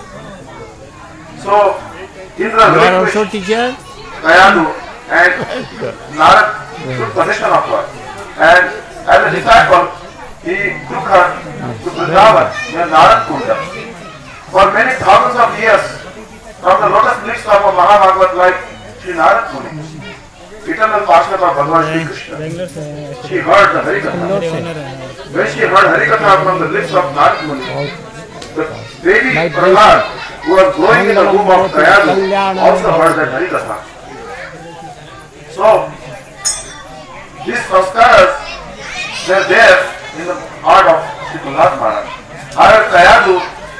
So, Indra You are very also wished teacher? Gayadu and Narad took possession of her. And as a disciple, he took her to Vrindavan near Narad Kunda. For many thousands of years, from the lotus lips of a Mahabhagavat like Sri Narad Muni, eternal Parshad of Bhagavan Shri Krishna, she heard the Harikatha. When she heard Harikatha from the lips of Narad Muni, the baby Prahlad, who was growing in the womb of Gayadu, also heard that Harikatha. So, these sanskaras, they are there in the heart of Shri Prahlad Maharaj. However, Gayadu,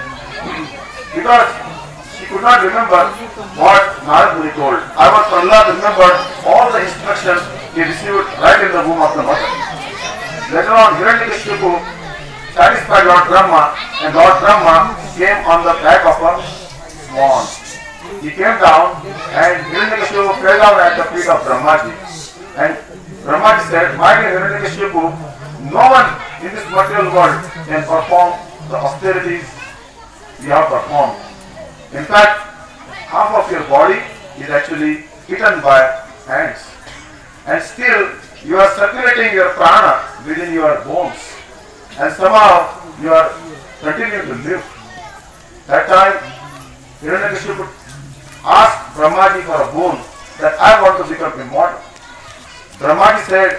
because she could not remember what Narad Muni told, however, Prahlad remembered all the instructions he received right in the womb of the mother. Later on, Hiranyakashipu satisfied Lord Brahma, and Lord Brahma came on the back of a swan. He came down and Hiranyakashipu fell down at the feet of Brahmaji. And Brahmaji said, my dear Hiranyakashipu, no one in this material world can perform the austerities we have performed. In fact, half of your body is actually eaten by ants. And still, you are circulating your prana within your bones. And somehow, you are continuing to live. That time, Hiranyakashipu asked Brahmaji for a boon that I want to become immortal. Brahmaji said,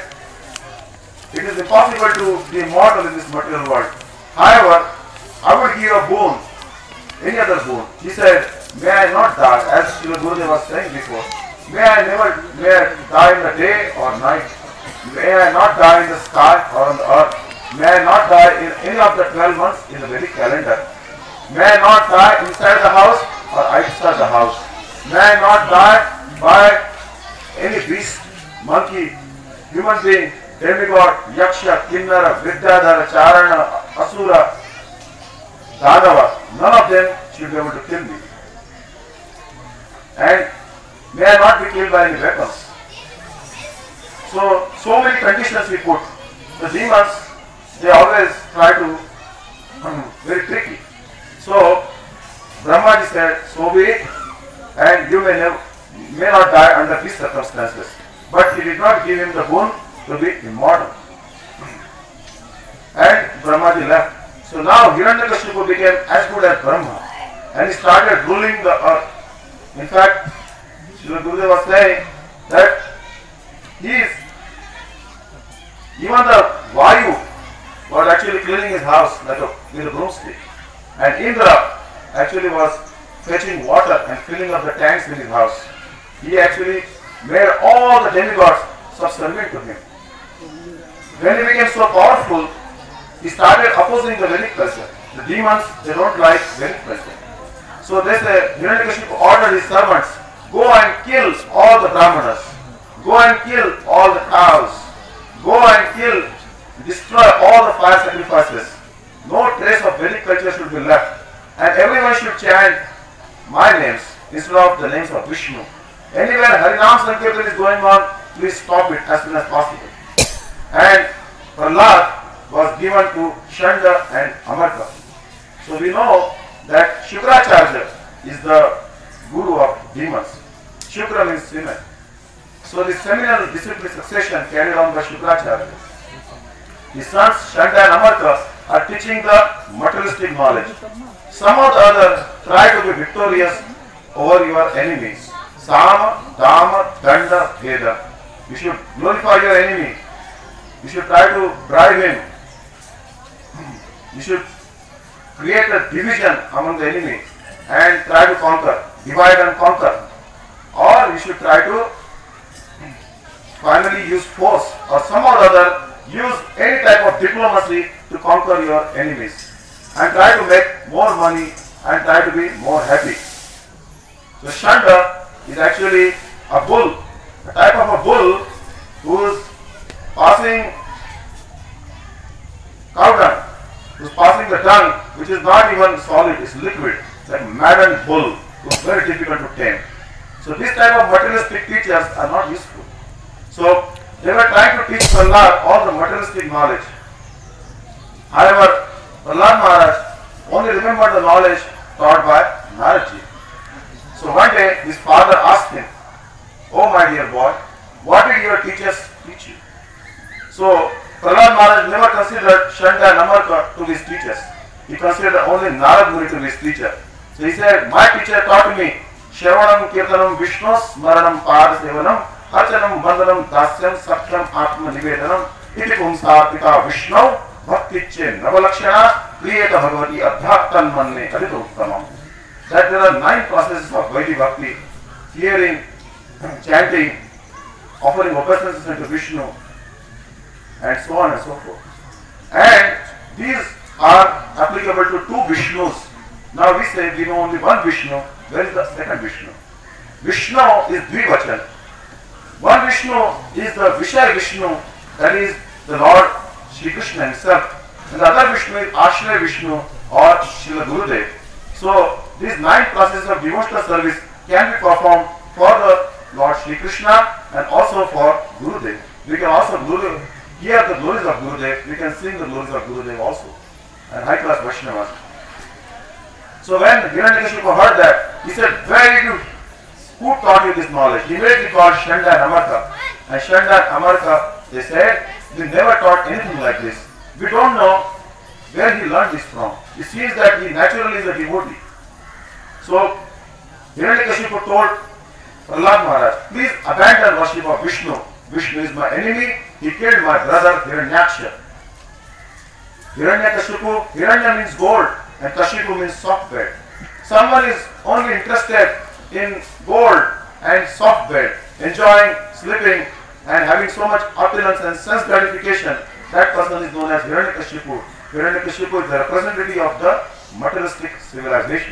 it is impossible to be immortal in this material world. However, I would give a boon, any other boon. He said, may I not die, as Srila Gurudev was saying before. may I never may I die in the day or night. May I not die in the sky or on the earth. May I not die in any of the twelve months in the Vedic calendar. May I not die inside the house or outside the house. May I not die by any beast, monkey, human being, demigod, yaksha, kinnara, vidyadhara, charana, asura, dadava. None of them should be able to kill me. And may I not be killed by any weapons. So, so many conditions we put. The demons, they always try to, um, very tricky. So, Brahmaji said, so be it, and you may, never, may not die under these circumstances. But he did not give him the boon to be immortal. And Brahmaji left. So now Hiranyakashipu became as good as Brahma, and he started ruling the earth. In fact, Srila Gurudev was saying that he is, even the Vayu was actually cleaning his house like a, with a broomstick. And Indra actually was fetching water and filling up the tanks in his house. He actually made all the demigods subservient to him. When he became so powerful, he started opposing the Vedic culture. The demons, they don't like Vedic culture. So they say, Hiranyakashipu ordered his servants, go and kill all the Brahmanas. Go and kill all the cows. Go and kill, destroy all the fire sacrifices. No trace of Vedic culture should be left. And everyone should chant my names instead of the names of Vishnu. Anywhere Harinam Sankirtan is going on, please stop it as soon as possible. And Prahlad was given to Shanda and Amarka. So we know that Shukracharya is the guru of demons. Shukra means semen. So the seminal discipline succession carried on by Shukracharya. His sons Shanda and Amarka are teaching the materialistic knowledge. Some or the other try to be victorious over your enemies. Sama, Dama, Danda, Veda. You should glorify your enemy. You should try to bribe him. You should create a division among the enemy and try to conquer, divide and conquer. Or you should try to finally use force or some or other, use any type of diplomacy to conquer your enemies and try to make more money and try to be more happy. So Shanda is actually a bull, a type of a bull who is passing cow dung, who is passing the dung which is not even solid, it's liquid, like maddened bull, who is very difficult to tame. So this type of materialistic teachers are not useful. So they were trying to teach Prahlad all the materialistic knowledge. However, Prahlad Maharaj only remembered the knowledge taught by Naradji. So one day his father asked him, "Oh my dear boy, what did your teachers teach you?" So Prahlad Maharaj never considered Shanda and Amarka to be his teachers. He considered only Narad Muni to be his teacher. So he said, "My teacher taught me Shravanam Kirtanam Vishnu Smaranam Pada Sevanam Archanam Vandanam Dasyam Satyam Atma Nivedanam Iti Pumsa Pita Vishnu Bhaktiche Navalakshana Priyeta Bhagavati Adhyaktan Manne Adituttamam." That there are nine processes of Vaidhi Bhakti: hearing, chanting, offering obeisances to Vishnu, and so on and so forth. And these are applicable to two Vishnus. Now we say we know only one Vishnu. Where is the second Vishnu? Vishnu is Dvivachan. One Vishnu is the Vishaya Vishnu, that is the Lord Shri Krishna himself. And the other Vishnu is Ashraya Vishnu or Srila Gurudev. So these nine processes of devotional service can be performed for the Lord Shri Krishna and also for Gurudev. We can also Guru, hear the glories of Gurudev, we can sing the glories of Gurudev also, and high class Vaishnavas. So when Hiranyakashipu heard that, he said, "Very good. Who taught you this knowledge?" He immediately called Shanda and Amarka. And Shanda and Amarka, they said, "We never taught anything like this. We don't know where he learned this from. It seems that he naturally is a devotee." So Hiranyakashipu told Prahlad Maharaj, "Please abandon worship of Vishnu. Vishnu is my enemy. He killed my brother Hiranyaksha." Hiranyakashipu, Hiranya means gold and Kashipu means soft bed. Someone is only interested in gold and soft bed, enjoying sleeping and having so much opulence and sense gratification, that person is known as Hiranyakashipu. Hiranyakashipu is the representative of the materialistic civilization.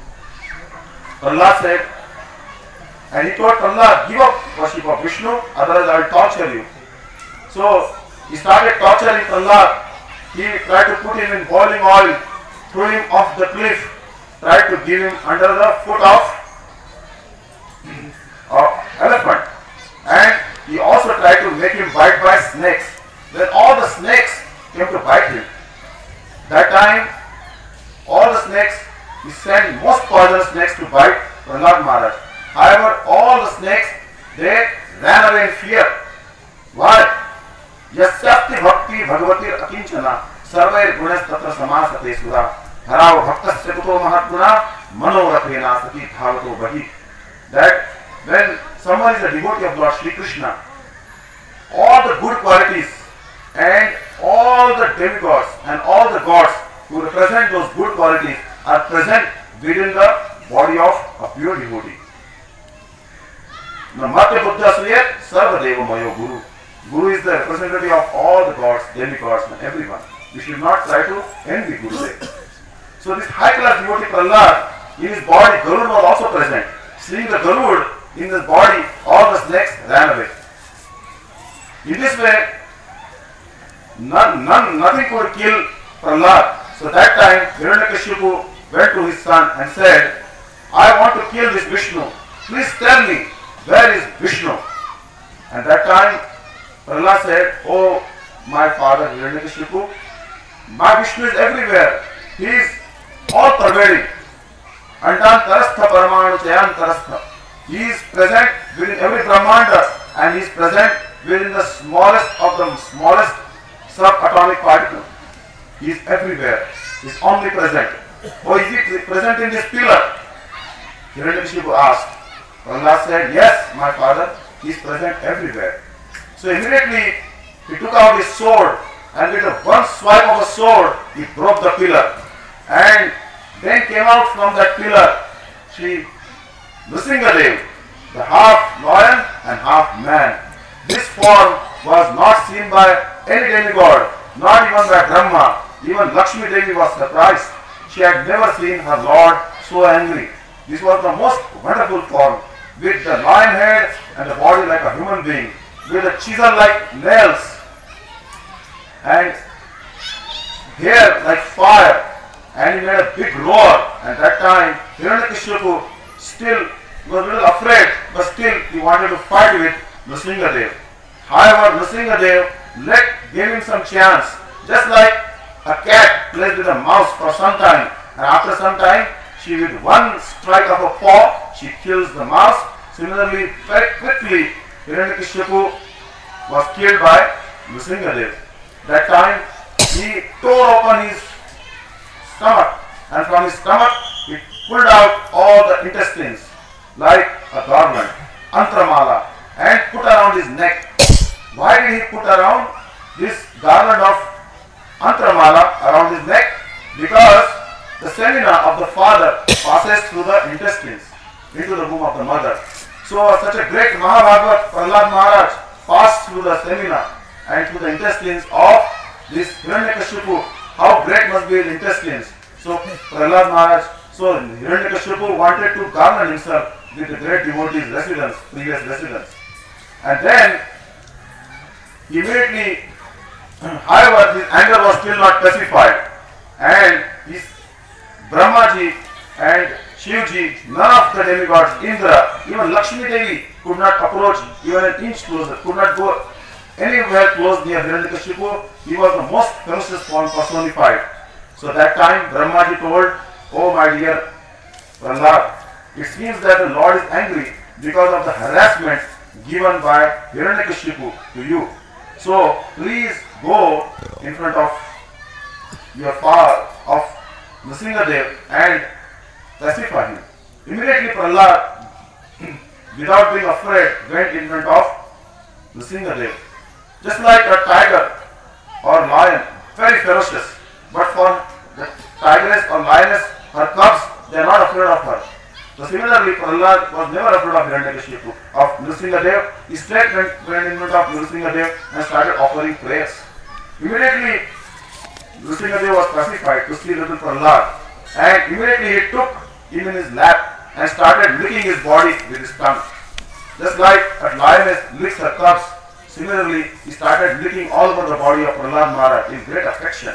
Allah said, and he told Allah, give up worship of Vishnu, otherwise I will torture you. So he started torturing Allah. He tried to put him in boiling oil, threw him off the cliff, tried to give him under the foot of uh, elephant, and he also tried to make him bite by snakes. Then all the snakes came to bite him. That time, all the snakes, he sent most poisonous snakes to bite Prahlad Maharaj. However, all the snakes, they ran away in fear. Why? Yasyapti bhakti bhagavati akinchana sarvair gunas tatra samasate sudha harao bhaktasya kuto mahatguna manorathena sati bhavato bahi. That when someone is a devotee of Lord Shri Krishna, all the good qualities and all the demigods and all the gods who represent those good qualities are present within the body of a pure devotee. Namatya Buddha Suyat Sarva Deva Mayo Guru. Guru is the representative of all the gods, demigods and everyone. We should not try to envy Gurudev. So this high class devotee Prahlad, in his body Garud was also present. Seeing the Garud in his body, all the snakes ran away. In this way, none, none, nothing could kill Prahlad. So that time, Hiranyakashipu went to his son and said, I want to kill this Vishnu. Please tell me, where is Vishnu? And that time, Prahlad said, oh, my father Hiranyakashipu, my Vishnu is everywhere. He is all pervading. Antantarastha Paramanu Chayantarastha. He is present within every Brahmanda, and he is present within the smallest of the smallest subatomic particle. He is everywhere. He is omnipresent. Oh, is he present in this pillar? Hiranyakashipu asked. Prahlad said, yes, my father, he is present everywhere. So immediately he took out his sword, and with a one swipe of a sword, he broke the pillar. And then came out from that pillar Shri Nrsingadev, the half lion and half man. This form was not seen by any demigod, not even by Brahma. Even Lakshmi Devi was surprised. She had never seen her Lord so angry. This was the most wonderful form, with the lion head and the body like a human being, with the chisel-like nails and hair like fire, and he made a big roar. And that time Hiranyakashipu still was a little afraid, but still he wanted to fight with Nrsingadev. However, Nrsingadev let gave him some chance, just like a cat plays with a mouse for some time, and after some time she, with one strike of a paw, she kills the mouse. Similarly, very quickly Hiranyakashipu was killed by Nrsingadev. That time he tore open his stomach, and from his stomach he pulled out all the intestines like a garland, antramala, and put around his neck. Why did he put around this garland of antramala around his neck? Because the semina of the father passes through the intestines into the womb of the mother. So such a great Mahabhagat, Prahlad Maharaj, passed through the semina and through the intestines of this Hiranyakashipu. How great must be his intestines. So Prahlad Maharaj, so Hiranyakashipu wanted to garland himself with the great devotee's residence, previous residence. And then immediately, however, his anger was still not pacified, and his Brahmaji and Shivji, none of the demigods, Indra, even Lakshmi Devi could not approach even an inch closer, could not go anywhere close near Hiranyakashipu. He was the most ferocious form personified. So that time Brahmaji told, oh my dear Prahlad, it seems that the Lord is angry because of the harassment given by Hiranyakashipu to you. So please go in front of your father, of Nrsingadev, and pacify him. Immediately Prahlad, without being afraid, went in front of Nrsingadev. Just like a tiger or lion, very ferocious. But for the tigress or lioness, her cubs, they are not afraid of her. So similarly, Prahlad was never afraid of Hiranyakashipu, of Nrsingadev. He straight went, went in front of Nrsingadev and started offering prayers. Immediately, Nrsingadev was pacified to see little Prahlad, and immediately he took him in his lap and started licking his body with his tongue. Just like a lioness licks her cubs, similarly, he started licking all over the body of Prahlad Maharaj in great affection.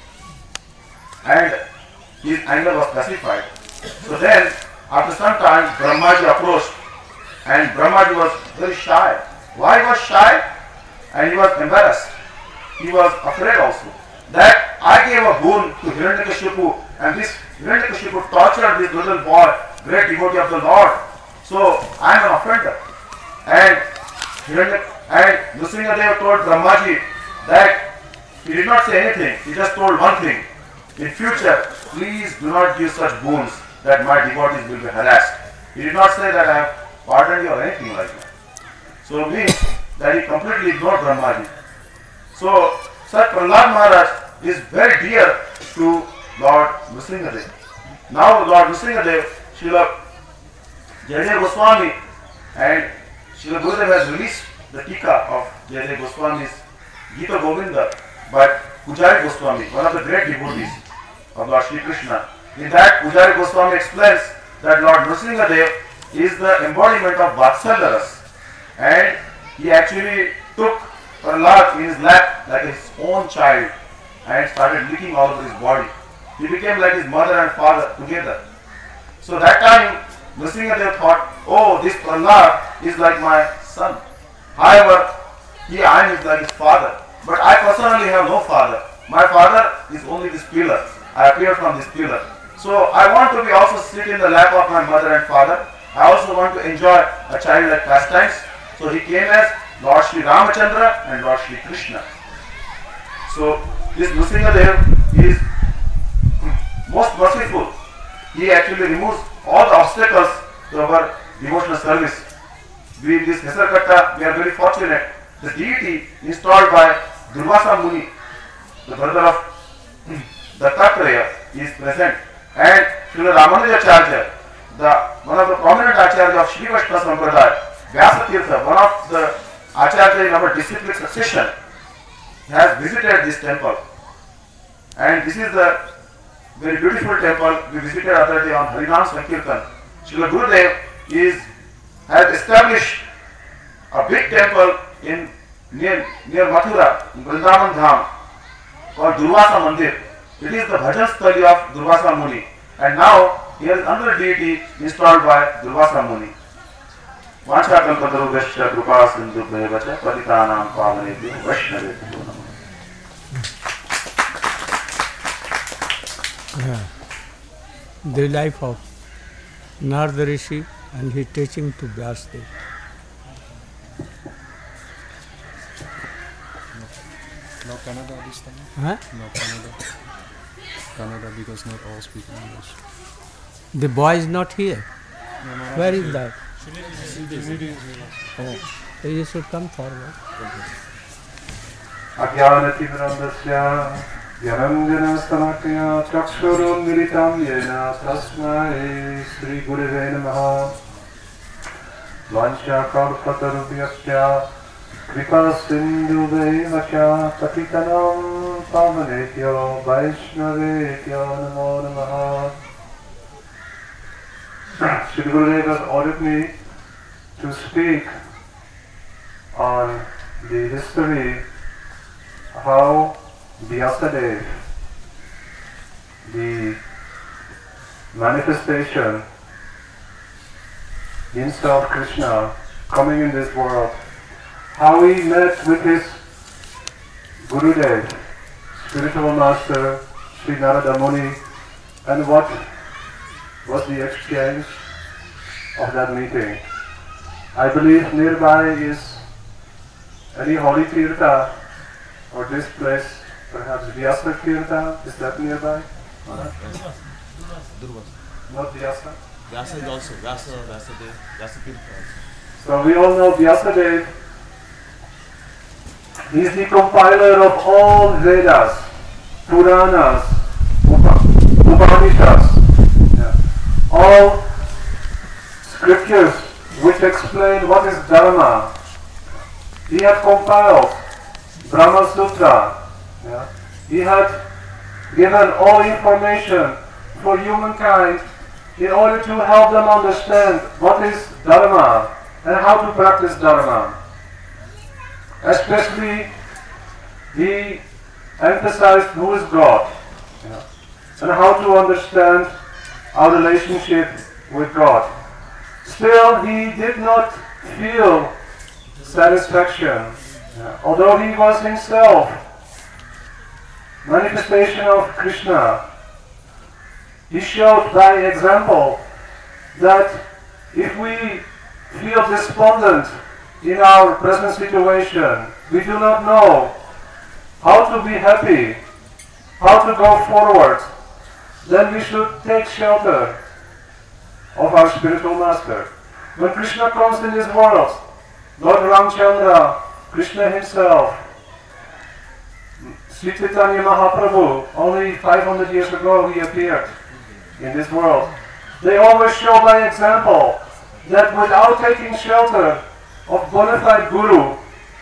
And his anger was pacified. So then, after some time, Brahmaji approached, and Brahmaji was very shy. Why he was shy? And he was embarrassed. He was afraid also that I gave a boon to Hiranyakashipu, and this Hiranyakashipu tortured this little boy, great devotee of the Lord. So I am an offender. And Hiranyak and Nrsingadev told Brahmaji that he did not say anything. He just told one thing: in future, please do not give such boons that my devotees will be harassed. He did not say that I have pardoned you or anything like that. So it means that he completely ignored Brahmaji. So such Prahlad Maharaj is very dear to Lord Nrsingadev. Now Lord Nrsingadev, Srila Jayadeva Goswami and Srila Gurudev has released the Tika of Jayadeva Goswami's Gita Govinda by Pujari Goswami, one of the great devotees of Lord Shri Krishna. In that, Pujari Goswami explains that Lord Nrsingadev is the embodiment of Vatsalya Ras, and he actually took Prahlad in his lap like his own child and started licking all over his body. He became like his mother and father together. So that time, Nrsingadev thought, oh, this Prahlad is like my son. However, he I am like his father. But I personally have no father. My father is only this pillar. I appear from this pillar. So I want to be also sit in the lap of my mother and father. I also want to enjoy a childlike pastimes. So he came as Lord Shri Ramachandra and Lord Shri Krishna. So this Nrsingadev is most merciful. He actually removes all the obstacles to our devotional service. We in this Nesarkatta, we are very fortunate. The deity installed by Durvasa Muni, the brother of Dattatreya, is present. And Srila Ramanujacharya, the one of the prominent Acharya of Shri Vaishnava Sampradaya, Vyasatirtha, one of the Acharya in our disciplic succession, has visited this temple. And this is the very beautiful temple we visited other day on Harinam Sankirtan. Srila Gurudev is, has established a big temple in near, near Mathura, in Vrindavan Dham, called Durvasa Mandir. It is the Bhajan Sthali of Durvasa Muni. And now here is another deity installed by Durvasa Muni. Vacha kalpatarubhyascha kripa sindhubhyeva cha patitanam pavanebhyo vaishnavebhyo namo. The life of Narada Rishi and his teaching to Vyasadeva. No Kannada this time? Huh? No Kannada. Kannada because not all speak English. The boy is not here. No, no, Where is that? Oh. So you should come forward. Ajnanatimirandasya Yananjanastamakya Chakshurunmilitam Yena Tasmai Sri Gurave Namaha Vancha Kalpatarubhyasya Kripa Sindhuveva Patitanam Pavanebhyo Vaishnavebhyo Namo Namaha. Sri Gurudev has ordered me to speak on the history how Vyasadeva, the manifestation himself Krishna coming in this world, how he met with his Gurudev, spiritual master Sri Narada Muni, and what was the exchange of that meeting. I believe nearby is any holy Tirtha, or this place, perhaps Vyasa Tirtha, is that nearby? Durvasa. Not Vyasa? Vyasa is also, Vyasa, Vyasadeva, Vyasa Tirtha also. So we all know Vyasadeva. He is the compiler of all Vedas, Puranas, Up- Upanishads, yeah. all explained what is Dharma. He had compiled Brahma Sutra. Yeah. He had given all information for humankind in order to help them understand what is Dharma and how to practice Dharma. Especially, he emphasized who is God, yeah, and how to understand our relationship with God. Still, he did not feel satisfaction, yeah, although he was himself manifestation of Krishna. He showed by example that if we feel despondent in our present situation, we do not know how to be happy, how to go forward, then we should take shelter of our spiritual master. When Krishna comes in this world, Lord Ramchandra, Krishna himself, Sri Chaitanya Mahaprabhu, only five hundred years ago he appeared in this world. They always show by example that without taking shelter of bona fide Guru,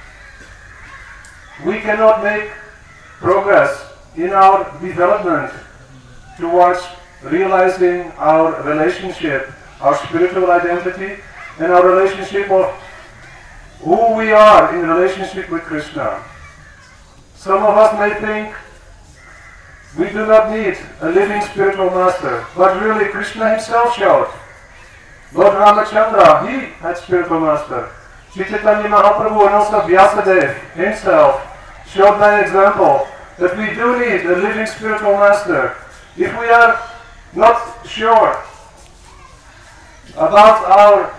we cannot make progress in our development towards realizing our relationship, our spiritual identity, and our relationship of who we are in relationship with Krishna. Some of us may think we do not need a living spiritual master, but really Krishna himself showed. Lord Ramachandra, he had spiritual master. Sri Chaitanya Mahaprabhu and also Vyasadeva himself showed by example that we do need a living spiritual master. If we are not sure about our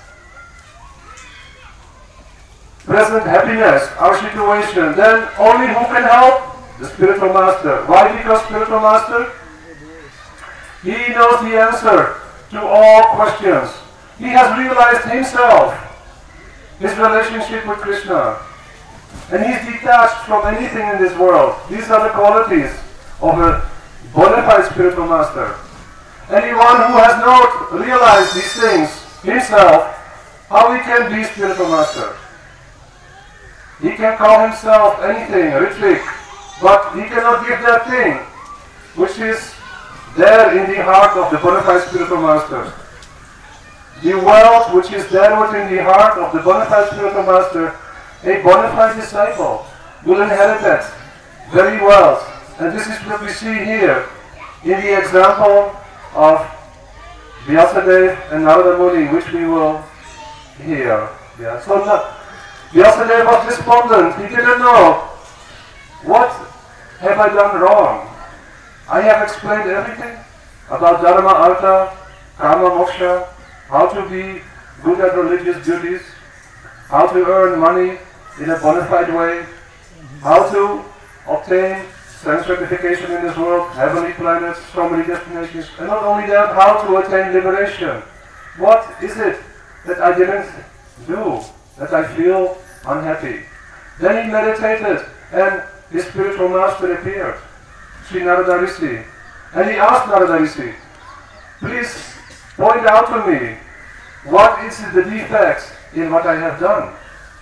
present happiness, our situation, then only who can help? The spiritual master. Why? Because spiritual master, he knows the answer to all questions. He has realized himself, his relationship with Krishna. And he is detached from anything in this world. These are the qualities of a bona fide spiritual master. Anyone who has not realized these things himself, how he can be spiritual master? He can call himself anything, Ritvik, but he cannot give that thing which is there in the heart of the bona fide spiritual master. The wealth which is there within the heart of the bona fide spiritual master, a bona fide disciple will inherit that very well. And this is what we see here in the example of Vyasadeva and Narada Muni, which we will hear. Yeah. So Vyasadeva was despondent. He didn't know, what have I done wrong? I have explained everything about Dharma, Artha, Kama, Moksha, how to be good at religious duties, how to earn money in a bona fide way, how to obtain sense gratification in this world, heavenly planets, so many destinations, and not only that, how to attain liberation. What is it that I didn't do, that I feel unhappy? Then he meditated, and his spiritual master appeared, Sri Narada Rishi, and he asked Narada Rishi, please point out to me what is the defects in what I have done.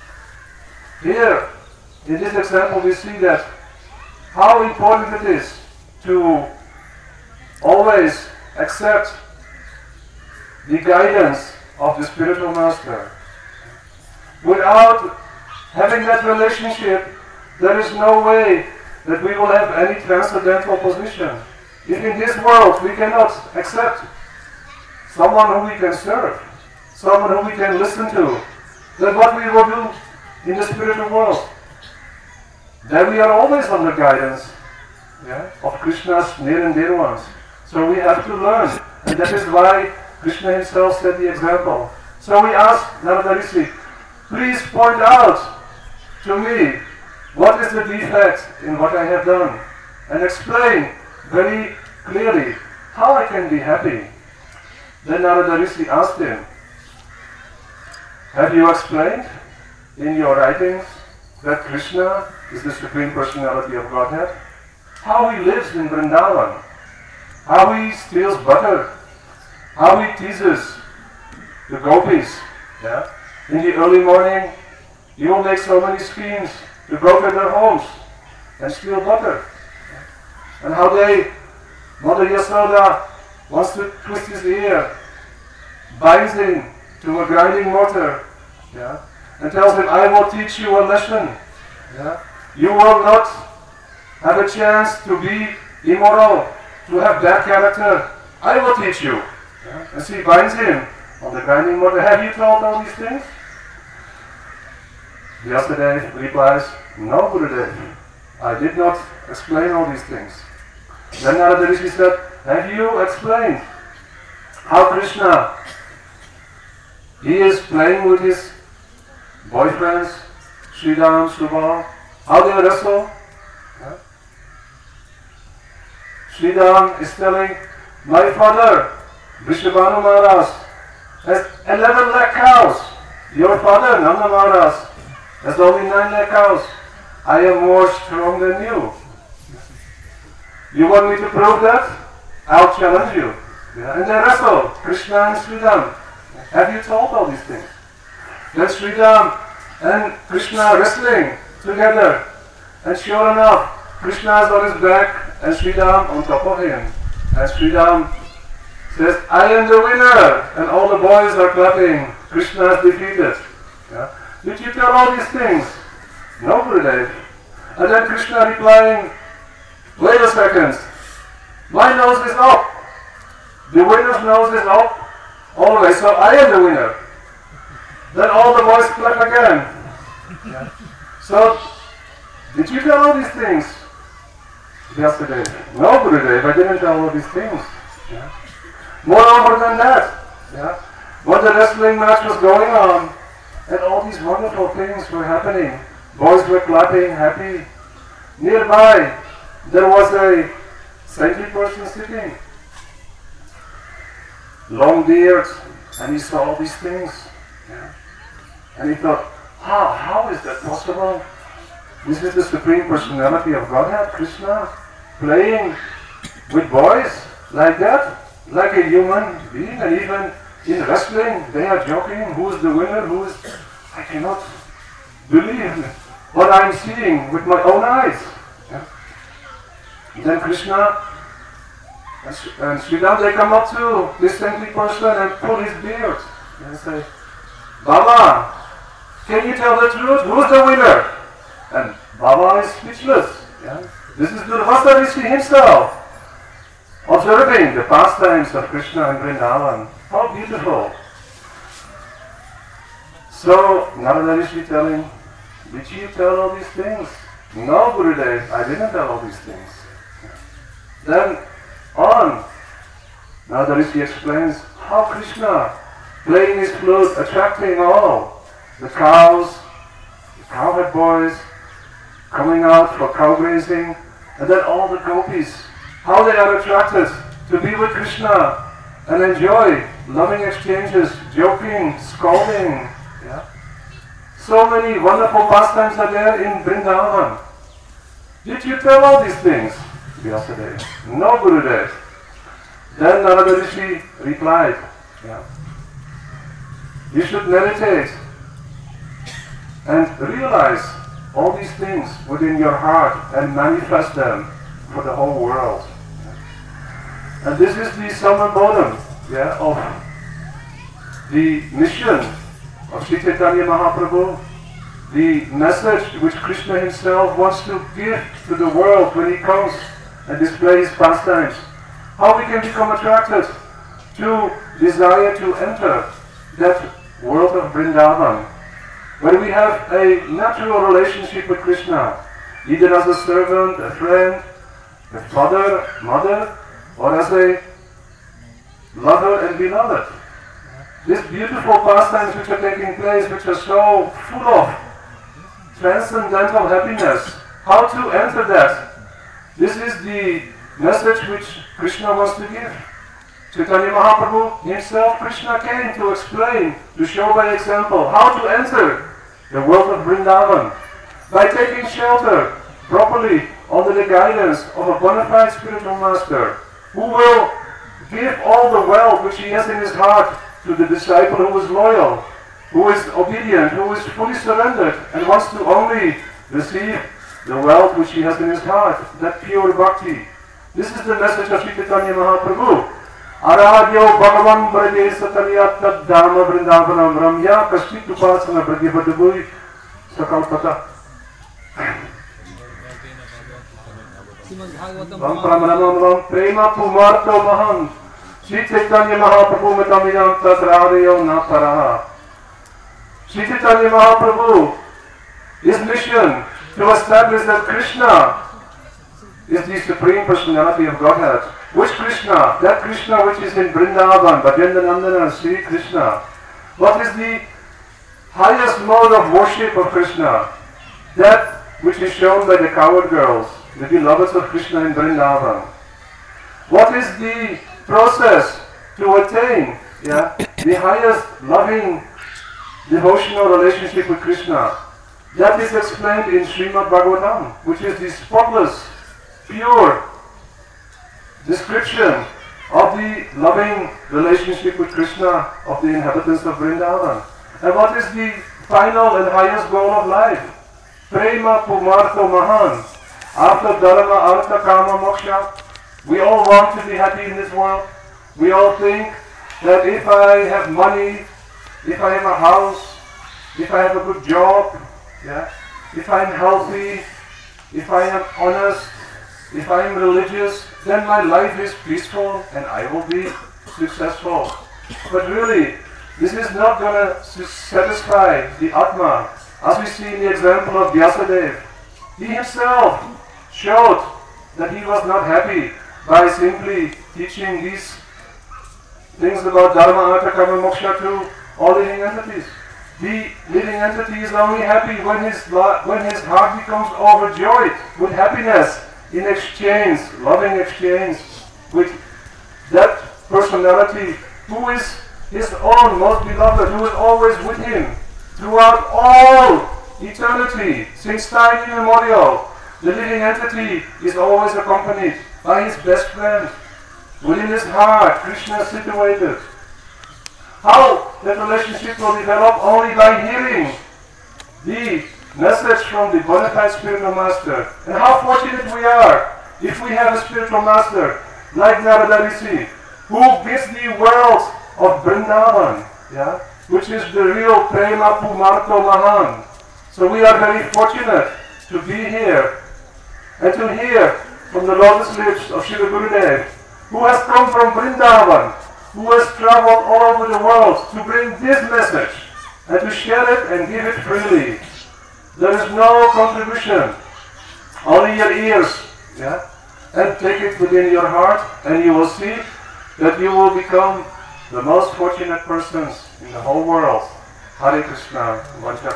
Here, in this example, we see that how important it is to always accept the guidance of the spiritual master. Without having that relationship, there is no way that we will have any transcendental position. If in this world we cannot accept someone whom we can serve, someone whom we can listen to, then what we will do in the spiritual world? Then we are always under guidance, yeah, of Krishna's near and dear ones. So we have to learn, and that is why Krishna himself set the example. So we ask Narada Rishi, please point out to me what is the defect in what I have done, and explain very clearly how I can be happy. Then Narada Rishi asked him, have you explained in your writings that Krishna is the Supreme Personality of Godhead? How he lives in Vrindavan, how he steals butter, how he teases the gopis, yeah? In the early morning, you will make so many schemes to go to their homes and steal butter. And how they, Mother Yasoda wants to twist his ear, binds him to a grinding mortar, yeah, and tells him, I will teach you a lesson. Yeah. You will not have a chance to be immoral, to have bad character. I will teach you. Yeah. And she binds him on the grinding mortar. Have you told all these things? Vyasadeva replies, no, Gurudev, I did not explain all these things. Then Narada Rishi said, have you explained how Krishna, he is playing with his boyfriends, Sridham, Subal, how they wrestle? Yeah. Sridham is telling, my father, Vrishabhanu Maharaj, has eleven lakh cows. Your father, Nanda Maharaj, has only nine lakh cows. I am more strong than you. You want me to prove that? I'll challenge you. Yeah. And they wrestle, Krishna and Sridham. Have you told all these things? Then Sridham and Krishna wrestling together. And sure enough, Krishna is on his back and Sridham on top of him. And Sridham says, I am the winner. And all the boys are clapping. Krishna is defeated. Yeah. Did you tell all these things? No, Gurudev. And then Krishna replying, wait a second. My nose is up. The winner's nose is up. Always, so I am the winner. Then all the boys clap again. Yeah. So, did you tell all these things? Yesterday. No, Gurudev, I didn't tell all these things. Yeah. Moreover than that, yeah, when the wrestling match was going on, and all these wonderful things were happening, boys were clapping, happy. Nearby, there was a saintly person sitting, long beard, and he saw all these things. Yeah. And he thought, how, how is that possible? This is the Supreme Personality of Godhead, Krishna, playing with boys like that, like a human being, and even in wrestling, they are joking, who is the winner, who is... I cannot believe what I'm seeing with my own eyes. Yeah. Then Krishna and, and Sridham, they come up to this saintly person and pull his beard and say, Baba, can you tell the truth? Who's the winner? And Baba is speechless. Yeah. This is Durvasa Rishi himself, observing the pastimes of Krishna and Vrindavan. How beautiful. So Narada Rishi telling, did you tell all these things? No, Gurudev, I didn't tell all these things. Then on, Narada Rishi explains how Krishna, playing his flute, attracting all the cows, the cowherd boys, coming out for cow grazing, and then all the gopis, how they are attracted to be with Krishna and enjoy loving exchanges, joking, scolding. Yeah? So many wonderful pastimes are there in Vrindavan. Did you tell all these things? Vyasadeva. No, Gurudev. Then Narada Rishi replied, yeah, you should meditate and realize all these things within your heart and manifest them for the whole world. And this is the sum and bottom, yeah, of the mission of Sri Chaitanya Mahaprabhu, the message which Krishna himself wants to give to the world when he comes and displays pastimes. How we can become attracted to desire to enter that world of Vrindavan, where we have a natural relationship with Krishna, either as a servant, a friend, a father, mother, or as a lover and beloved. These beautiful pastimes which are taking place, which are so full of transcendental happiness, how to enter that? This is the message which Krishna wants to give. Chaitanya Mahaprabhu himself, Krishna came to explain, to show by example, how to enter the world of Vrindavan by taking shelter properly under the guidance of a bona fide spiritual master who will give all the wealth which he has in his heart to the disciple who is loyal who is obedient, who is fully surrendered, and wants to only receive the wealth which he has in his heart, that pure bhakti. This is the message of Sri Chaitanya Mahaprabhu. Aradhyo Bhagavan Braje Satanya Tad Dharma Vrindavanam Ramya Kaspit Upasana Braje Badabui Sakalpata. Vam Pramanam Vam Prema Pumarto Maham Sri Chaitanya Mahaprabhu Metamiyam Tadrariyo Naparaha. Sri Chaitanya Mahaprabhu, his mission to establish that Krishna is the Supreme Personality of Godhead. Which Krishna? That Krishna which is in Vrindavan, Bhajendra Nandana, Sri Krishna. What is the highest mode of worship of Krishna? That which is shown by the cowherd girls, the beloveds of Krishna in Vrindavan. What is the process to attain yeah, the highest loving devotional relationship with Krishna? That is explained in Srimad Bhagavatam, which is the spotless, pure description of the loving relationship with Krishna of the inhabitants of Vrindavan. And what is the final and highest goal of life? Prema Pumarto Mahan. After Dharma, Artha, Kama, Moksha, we all want to be happy in this world. We all think that if I have money, if I have a house, if I have a good job, yeah, if I am healthy, if I am honest, if I am religious, then my life is peaceful and I will be successful. But really, this is not going to satisfy the Atma. As we see in the example of Vyasadeva, he himself showed that he was not happy by simply teaching these things about Dharma, Artha, Kama, Moksha to all living entities. The living entity is only happy when his, when his heart becomes overjoyed with happiness in exchange, loving exchange with that personality who is his own most beloved, who is always with him throughout all eternity, since time immemorial. The living entity is always accompanied by his best friend. Within his heart, Krishna is situated. How that relationship will develop? Only by hearing the message from the bona fide spiritual master. And how fortunate we are if we have a spiritual master like Narada Rishi, who gives the world of Vrindavan, yeah, which is the real Prema Pumarto Mahan. So we are very fortunate to be here and to hear from the lotus lips of Srila Gurudev, who has come from Vrindavan, who has traveled all over the world to bring this message and to share it and give it freely. There is no contribution, only your ears, yeah? And take it within your heart and you will see that you will become the most fortunate persons in the whole world. Hare Krishna.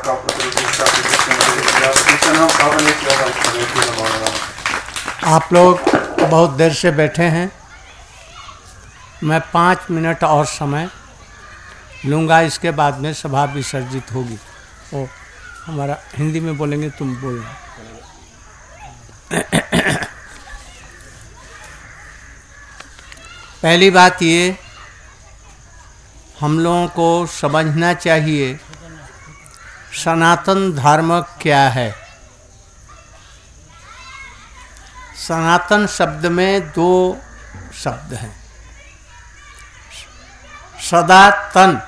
आप लोग बहुत देर से बैठे हैं, मैं पाँच minute और समय लूँगा, इसके बाद में सभा विसर्जित होगी। ओ हमारा हिंदी में बोलेंगे, तुम बोलना। पहली बात ये, हम लोगों को समझना चाहिए सनातन धर्म क्या है। सनातन शब्द में दो शब्द हैं, सदा तन,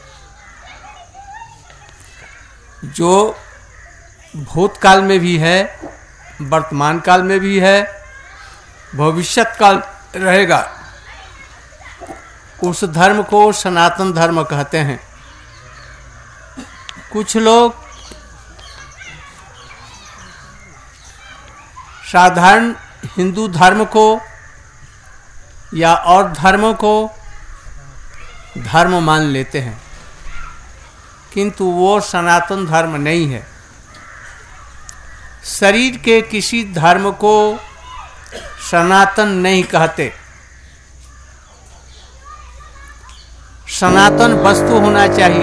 जो भूतकाल में भी है, वर्तमान काल में भी है, भविष्यत काल रहेगा, उस धर्म को सनातन धर्म कहते हैं। कुछ लोग साधारण हिंदू धर्म को या और धर्मों को धर्म मान लेते हैं, किंतु वो सनातन धर्म नहीं है। शरीर के किसी धर्म को सनातन नहीं कहते। सनातन वस्तु होना चाहिए।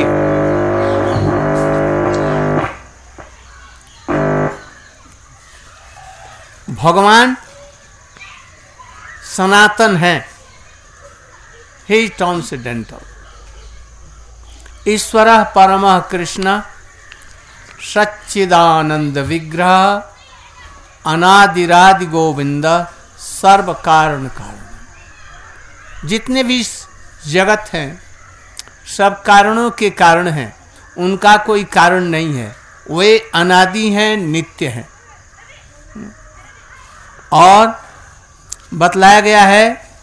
भगवान सनातन है, he is transcendental. ईश्वरः परमः कृष्ण सच्चिदानंद विग्रह अनादिरादि गोविंद सर्व कारण कारण। जितने भी जगत हैं सब कारणों के कारण हैं, उनका कोई कारण नहीं है, वे अनादि हैं, नित्य हैं। और बतलाया गया है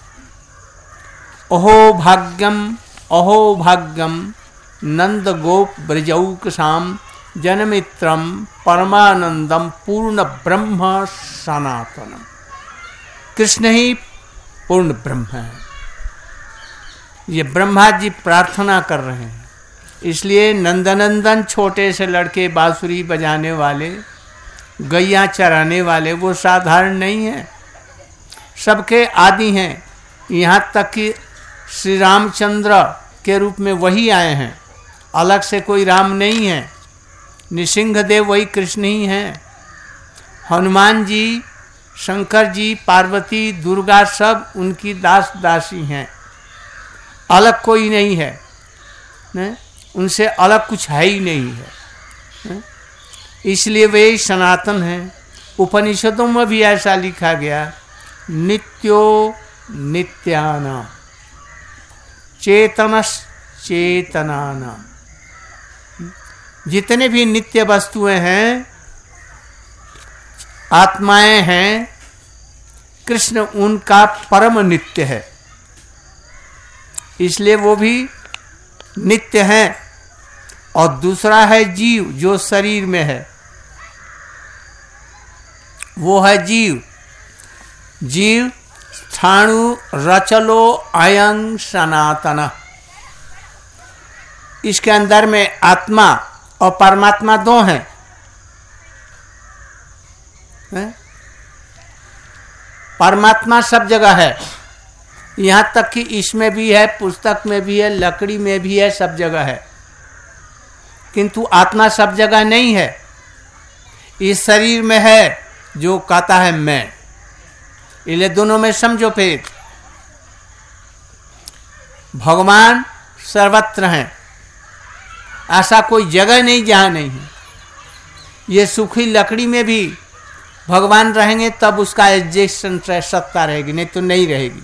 अहो भाग्यम अहो भाग्यम नंद गोप ब्रजौक शाम जनमित्रम परमानंदम पूर्ण ब्रह्म सनातनम। कृष्ण ही पूर्ण ब्रह्म है। ये ब्रह्मा जी प्रार्थना कर रहे हैं, इसलिए नंदनंदन छोटे से लड़के बांसुरी बजाने वाले, गैया चराने वाले, वो साधारण नहीं है, सबके आदि हैं। यहाँ तक कि श्री रामचंद्र के रूप में वही आए हैं, अलग से कोई राम नहीं है। नृसिंहदेव वही कृष्ण ही हैं। हनुमान जी, शंकर जी, पार्वती, दुर्गा सब उनकी दास दासी हैं, अलग कोई नहीं है, ने? उनसे अलग कुछ है ही नहीं है, ने? इसलिए वे सनातन हैं। उपनिषदों में भी ऐसा लिखा गया, नित्यो नित्यानाम चेतनस चेतनानाम। जितने भी नित्य वस्तुएं हैं, आत्माएं हैं, कृष्ण उनका परम नित्य है, इसलिए वो भी नित्य हैं। और दूसरा है जीव, जो शरीर में है, वो है जीव। जीव स्थाणु रचलो अयं सनातन। इसके अंदर में आत्मा और परमात्मा दो हैं, है? परमात्मा सब जगह है, यहाँ तक कि इसमें भी है, पुस्तक में भी है, लकड़ी में भी है, सब जगह है। किंतु आत्मा सब जगह नहीं है। इस शरीर में है जो कहता है मैं, इसलिए दोनों में समझो भेद। भगवान सर्वत्र हैं, ऐसा कोई जगह नहीं जहां नहीं है। ये सूखी लकड़ी में भी भगवान रहेंगे तब उसका एग्जिस्टेंस सत्ता रहेगी, नहीं तो नहीं रहेगी।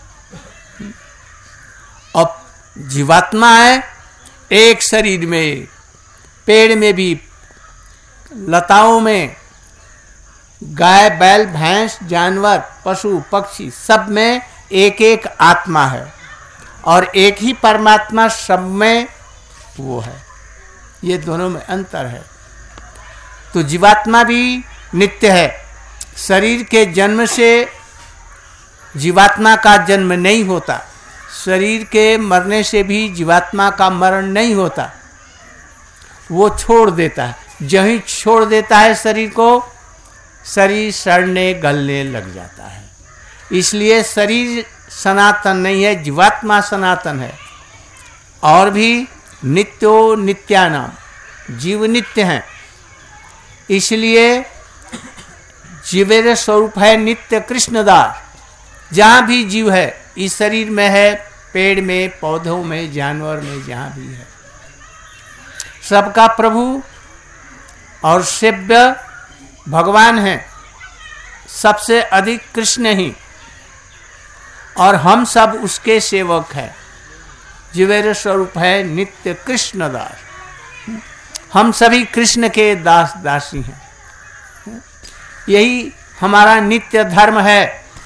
अब जीवात्मा है एक शरीर में, पेड़ में भी, लताओं में, गाय बैल भैंस जानवर पशु पक्षी सब में एक एक आत्मा है, और एक ही परमात्मा सब में वो है। ये दोनों में अंतर है। तो जीवात्मा भी नित्य है। शरीर के जन्म से जीवात्मा का जन्म नहीं होता, शरीर के मरने से भी जीवात्मा का मरण नहीं होता, वो छोड़ देता है। जहीं छोड़ देता है शरीर को, शरीर सड़ने गलने लग जाता है। इसलिए शरीर सनातन नहीं है, जीवात्मा सनातन है। और भी नित्यो नित्यानाम, जीव नित्य हैं, इसलिए जीवेर स्वरूप है नित्य कृष्णदास। जहाँ भी जीव है, इस शरीर में है, पेड़ में, पौधों में, जानवर में, जहाँ भी है, सबका प्रभु और सेव्य भगवान है। सबसे अधिक कृष्ण ही, और हम सब उसके सेवक हैं। जीवेर स्वरूप है नित्य कृष्णदास। हम सभी कृष्ण के दास दासी हैं। यही हमारा नित्य धर्म है।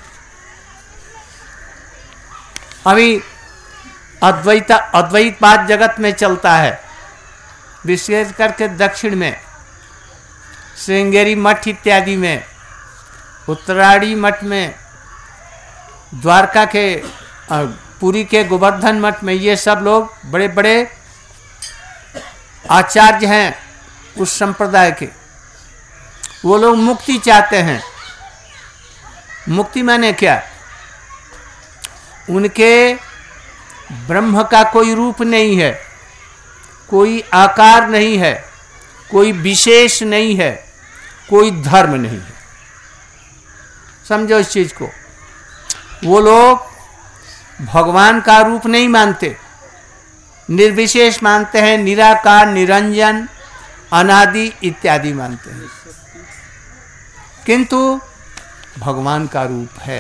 अभी अद्वैत अद्वैतवाद जगत में चलता है, विशेष करके दक्षिण में, श्रृंगेरी मठ इत्यादि में, उत्तराड़ी मठ में, द्वारका के, पुरी के गोवर्धन मठ में, ये सब लोग बड़े बड़े आचार्य हैं उस संप्रदाय के। वो लोग मुक्ति चाहते हैं। मुक्ति माने क्या? उनके ब्रह्म का कोई रूप नहीं है, कोई आकार नहीं है, कोई विशेष नहीं है, कोई धर्म नहीं है। समझो इस चीज को। वो लोग भगवान का रूप नहीं मानते, निर्विशेष मानते हैं, निराकार, निरंजन, अनादि इत्यादि मानते हैं, किंतु भगवान का रूप है।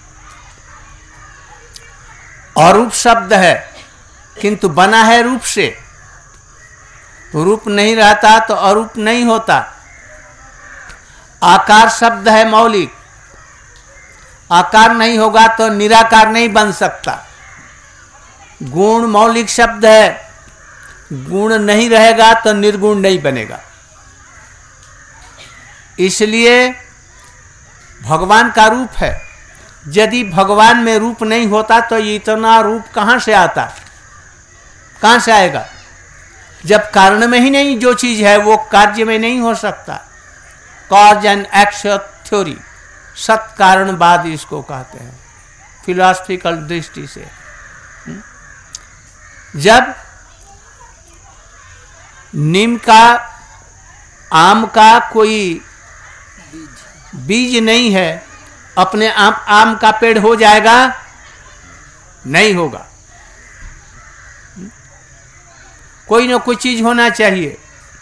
अरूप शब्द है किंतु बना है रूप से। रूप नहीं रहता तो अरूप नहीं होता। आकार शब्द है मौलिक, आकार नहीं होगा तो निराकार नहीं बन सकता। गुण मौलिक शब्द है, गुण नहीं रहेगा तो निर्गुण नहीं बनेगा। इसलिए भगवान का रूप है। यदि भगवान में रूप नहीं होता तो इतना रूप कहां से आता, कहां से आएगा? जब कारण में ही नहीं जो चीज है वो कार्य में नहीं हो सकता। कॉज एंड एक्शन थ्योरी, सत कारणवाद इसको कहते हैं फिलॉसफिकल दृष्टि से। जब नीम का, आम का कोई बीज नहीं है, अपने आप आम का पेड़ हो जाएगा? नहीं होगा। कोई ना कोई चीज होना चाहिए।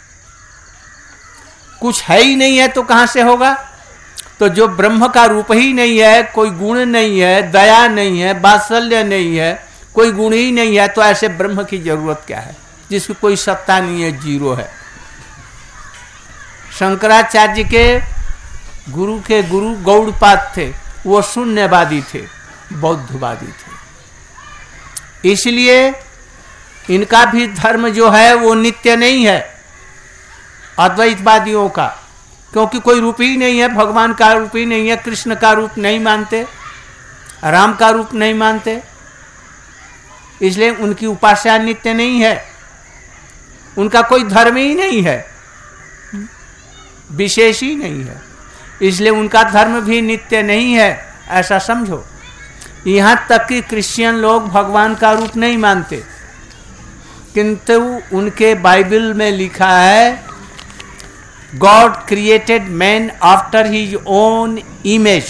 कुछ है ही नहीं है तो कहां से होगा? तो जो ब्रह्म का रूप ही नहीं है, कोई गुण नहीं है, दया नहीं है, वात्सल्य नहीं है, कोई गुण ही नहीं है, तो ऐसे ब्रह्म की जरूरत क्या है जिसकी कोई सत्ता नहीं है, जीरो है। शंकराचार्य के गुरु के गुरु गौड़पाद थे, वो शून्यवादी थे, बौद्धवादी थे। इसलिए इनका भी धर्म जो है वो नित्य नहीं है अद्वैतवादियों का, क्योंकि कोई रूप ही नहीं है, भगवान का रूप ही नहीं है, कृष्ण का रूप नहीं मानते, राम का रूप नहीं मानते, इसलिए उनकी उपासना नित्य नहीं है, उनका कोई धर्म ही नहीं है, विशेष ही नहीं है, इसलिए उनका धर्म भी नित्य नहीं है, ऐसा समझो। यहां तक कि क्रिश्चियन लोग भगवान का रूप नहीं मानते, किंतु उनके बाइबल में लिखा है God created man after his own image.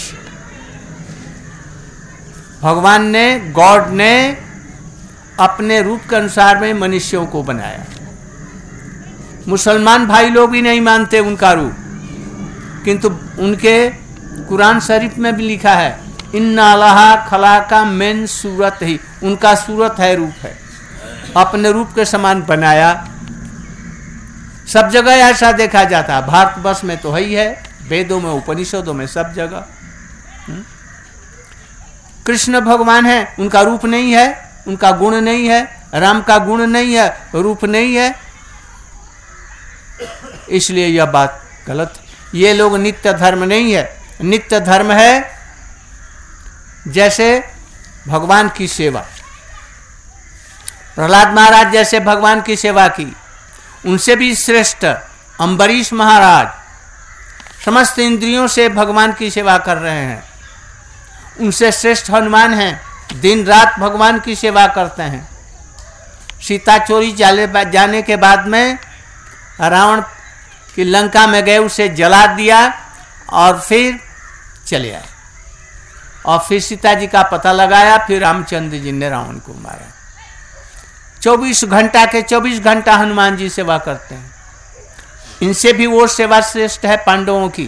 भगवान ने, गॉड ने अपने रूप के अनुसार में मनुष्यों को बनाया। मुसलमान भाई लोग भी नहीं मानते उनका रूप, किंतु उनके कुरान शरीफ में भी लिखा है इन्ना अल्लाह खला का मेन सूरत ही, उनका सूरत है, रूप है, अपने रूप के समान बनाया। सब जगह ऐसा देखा जाता है, भारतवर्ष में तो है ही है, वेदों में, उपनिषदों में, सब जगह। कृष्ण भगवान है, उनका रूप नहीं है, उनका गुण नहीं है, राम का गुण नहीं है, रूप नहीं है, इसलिए यह बात गलत है। ये लोग नित्य धर्म नहीं है। नित्य धर्म है जैसे भगवान की सेवा। प्रहलाद महाराज जैसे भगवान की सेवा की, उनसे भी श्रेष्ठ अम्बरीश महाराज समस्त इंद्रियों से भगवान की सेवा कर रहे हैं। उनसे श्रेष्ठ हनुमान हैं, दिन रात भगवान की सेवा करते हैं। सीता चोरी जाने के बाद में रावण की लंका में गए, उसे जला दिया और फिर चले आए, और फिर सीता जी का पता लगाया, फिर रामचंद्र जी ने रावण को मारा। चौबीस घंटा के चौबीस घंटा हनुमान जी सेवा करते हैं। इनसे भी वो सेवा श्रेष्ठ है पांडवों की।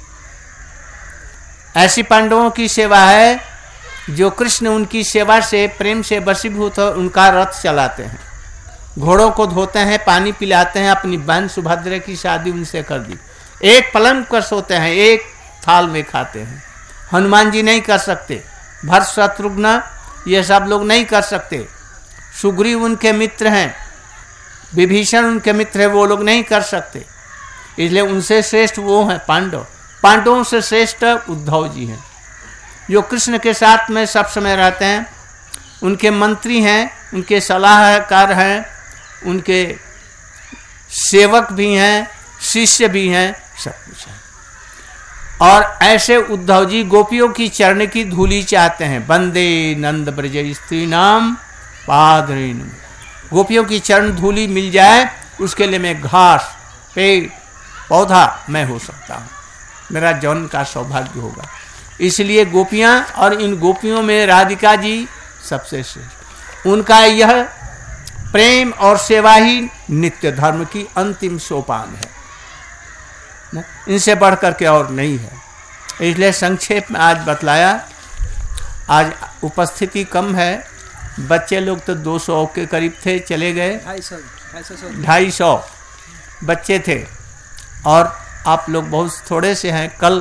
ऐसी पांडवों की सेवा है जो कृष्ण उनकी सेवा से, प्रेम से वशीभूत हो, उनका रथ चलाते हैं, घोड़ों को धोते हैं, पानी पिलाते हैं। अपनी बहन सुभद्रा की शादी उनसे कर दी। एक पलंग पर सोते हैं, एक थाल में खाते हैं। हनुमान जी नहीं कर सकते, भरत शत्रुघ्न ये सब लोग नहीं कर सकते। सुग्रीव उनके मित्र हैं, विभीषण उनके मित्र हैं, वो लोग नहीं कर सकते। इसलिए उनसे श्रेष्ठ वो हैं पांडव। पांडवों से श्रेष्ठ उद्धव जी हैं, जो कृष्ण के साथ में सब समय रहते हैं, उनके मंत्री हैं, उनके सलाहकार हैं, उनके सेवक भी हैं, शिष्य भी हैं, सब कुछ है। और ऐसे उद्धव जी गोपियों की चरण की धूली चाहते हैं। वंदे नंद ब्रज स्त्री नाम पादरीन, गोपियों की चरण धूली मिल जाए, उसके लिए मैं घास, पेड़, पौधा मैं हो सकता हूँ, मेरा जन्म का सौभाग्य होगा। इसलिए गोपियाँ, और इन गोपियों में राधिका जी सबसे श्रेष्ठ। उनका यह प्रेम और सेवा ही नित्य धर्म की अंतिम सोपान है, न? इनसे बढ़ करके और नहीं है। इसलिए संक्षेप में आज बतलाया। आज उपस्थिति कम है, बच्चे लोग तो दो सौ के करीब थे, चले गए, ढाई सौ बच्चे थे, और आप लोग बहुत थोड़े से हैं। कल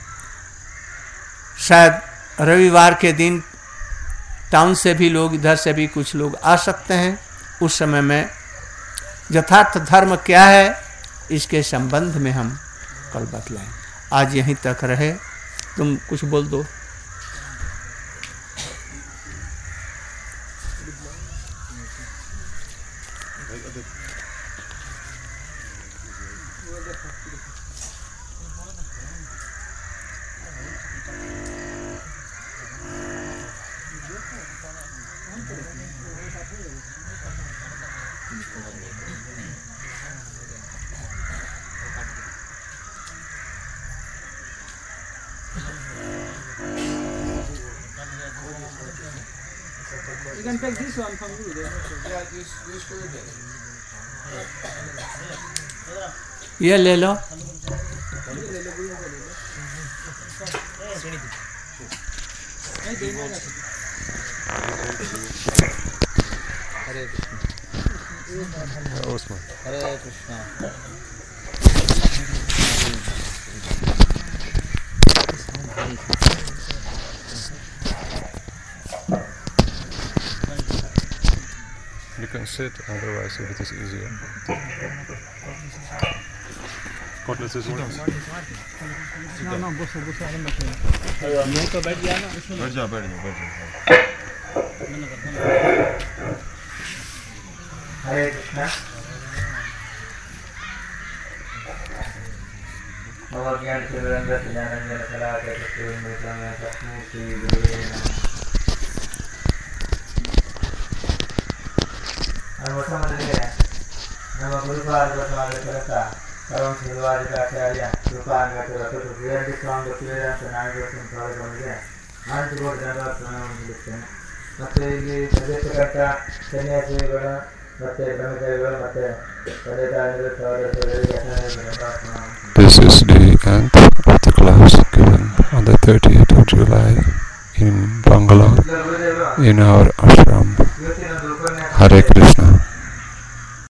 शायद रविवार के दिन टाउन से भी लोग, इधर से भी कुछ लोग आ सकते हैं। उस समय में यथार्थ धर्म क्या है इसके संबंध में हम कल बतलाएं। आज यहीं तक रहे। तुम कुछ बोल दो। You can take this one from you. ये ले लो। हरे कृष्णा। हरे Krishna. You can sit, otherwise if it is easier. What is this one? No, no, बस बस आराम से। मैं तो बैठ गया ना। बैठ जा, बैठ जा, बैठ जा। हरे कृष्णा। नमो ज्ञान सिद्धांत ज्ञानंजन कला के कृष्ण में सत्य श्री गुरुदेव नमः। नमो गुरुपाद वसवाद करता परम शिवाजी का आचार्य कृपान का तो तो वेद स्वांग वेद नाम के संसार बन गया अंत गोड जनवा प्रणाम लिखते हैं। ಮತ್ತೆ ಇಲ್ಲಿ ಪ್ರದೇಶಕರ್ತ ಸನ್ಯಾಸಿಗಳು ಮತ್ತೆ ಬ್ರಹ್ಮಚಾರಿಗಳು ಮತ್ತೆ ಪಡೆದಾರರು ಸಹೋದರರಿಗೆ This is the end of the class given on the thirtieth of July in Bangalore in our ashram. Hare Krishna.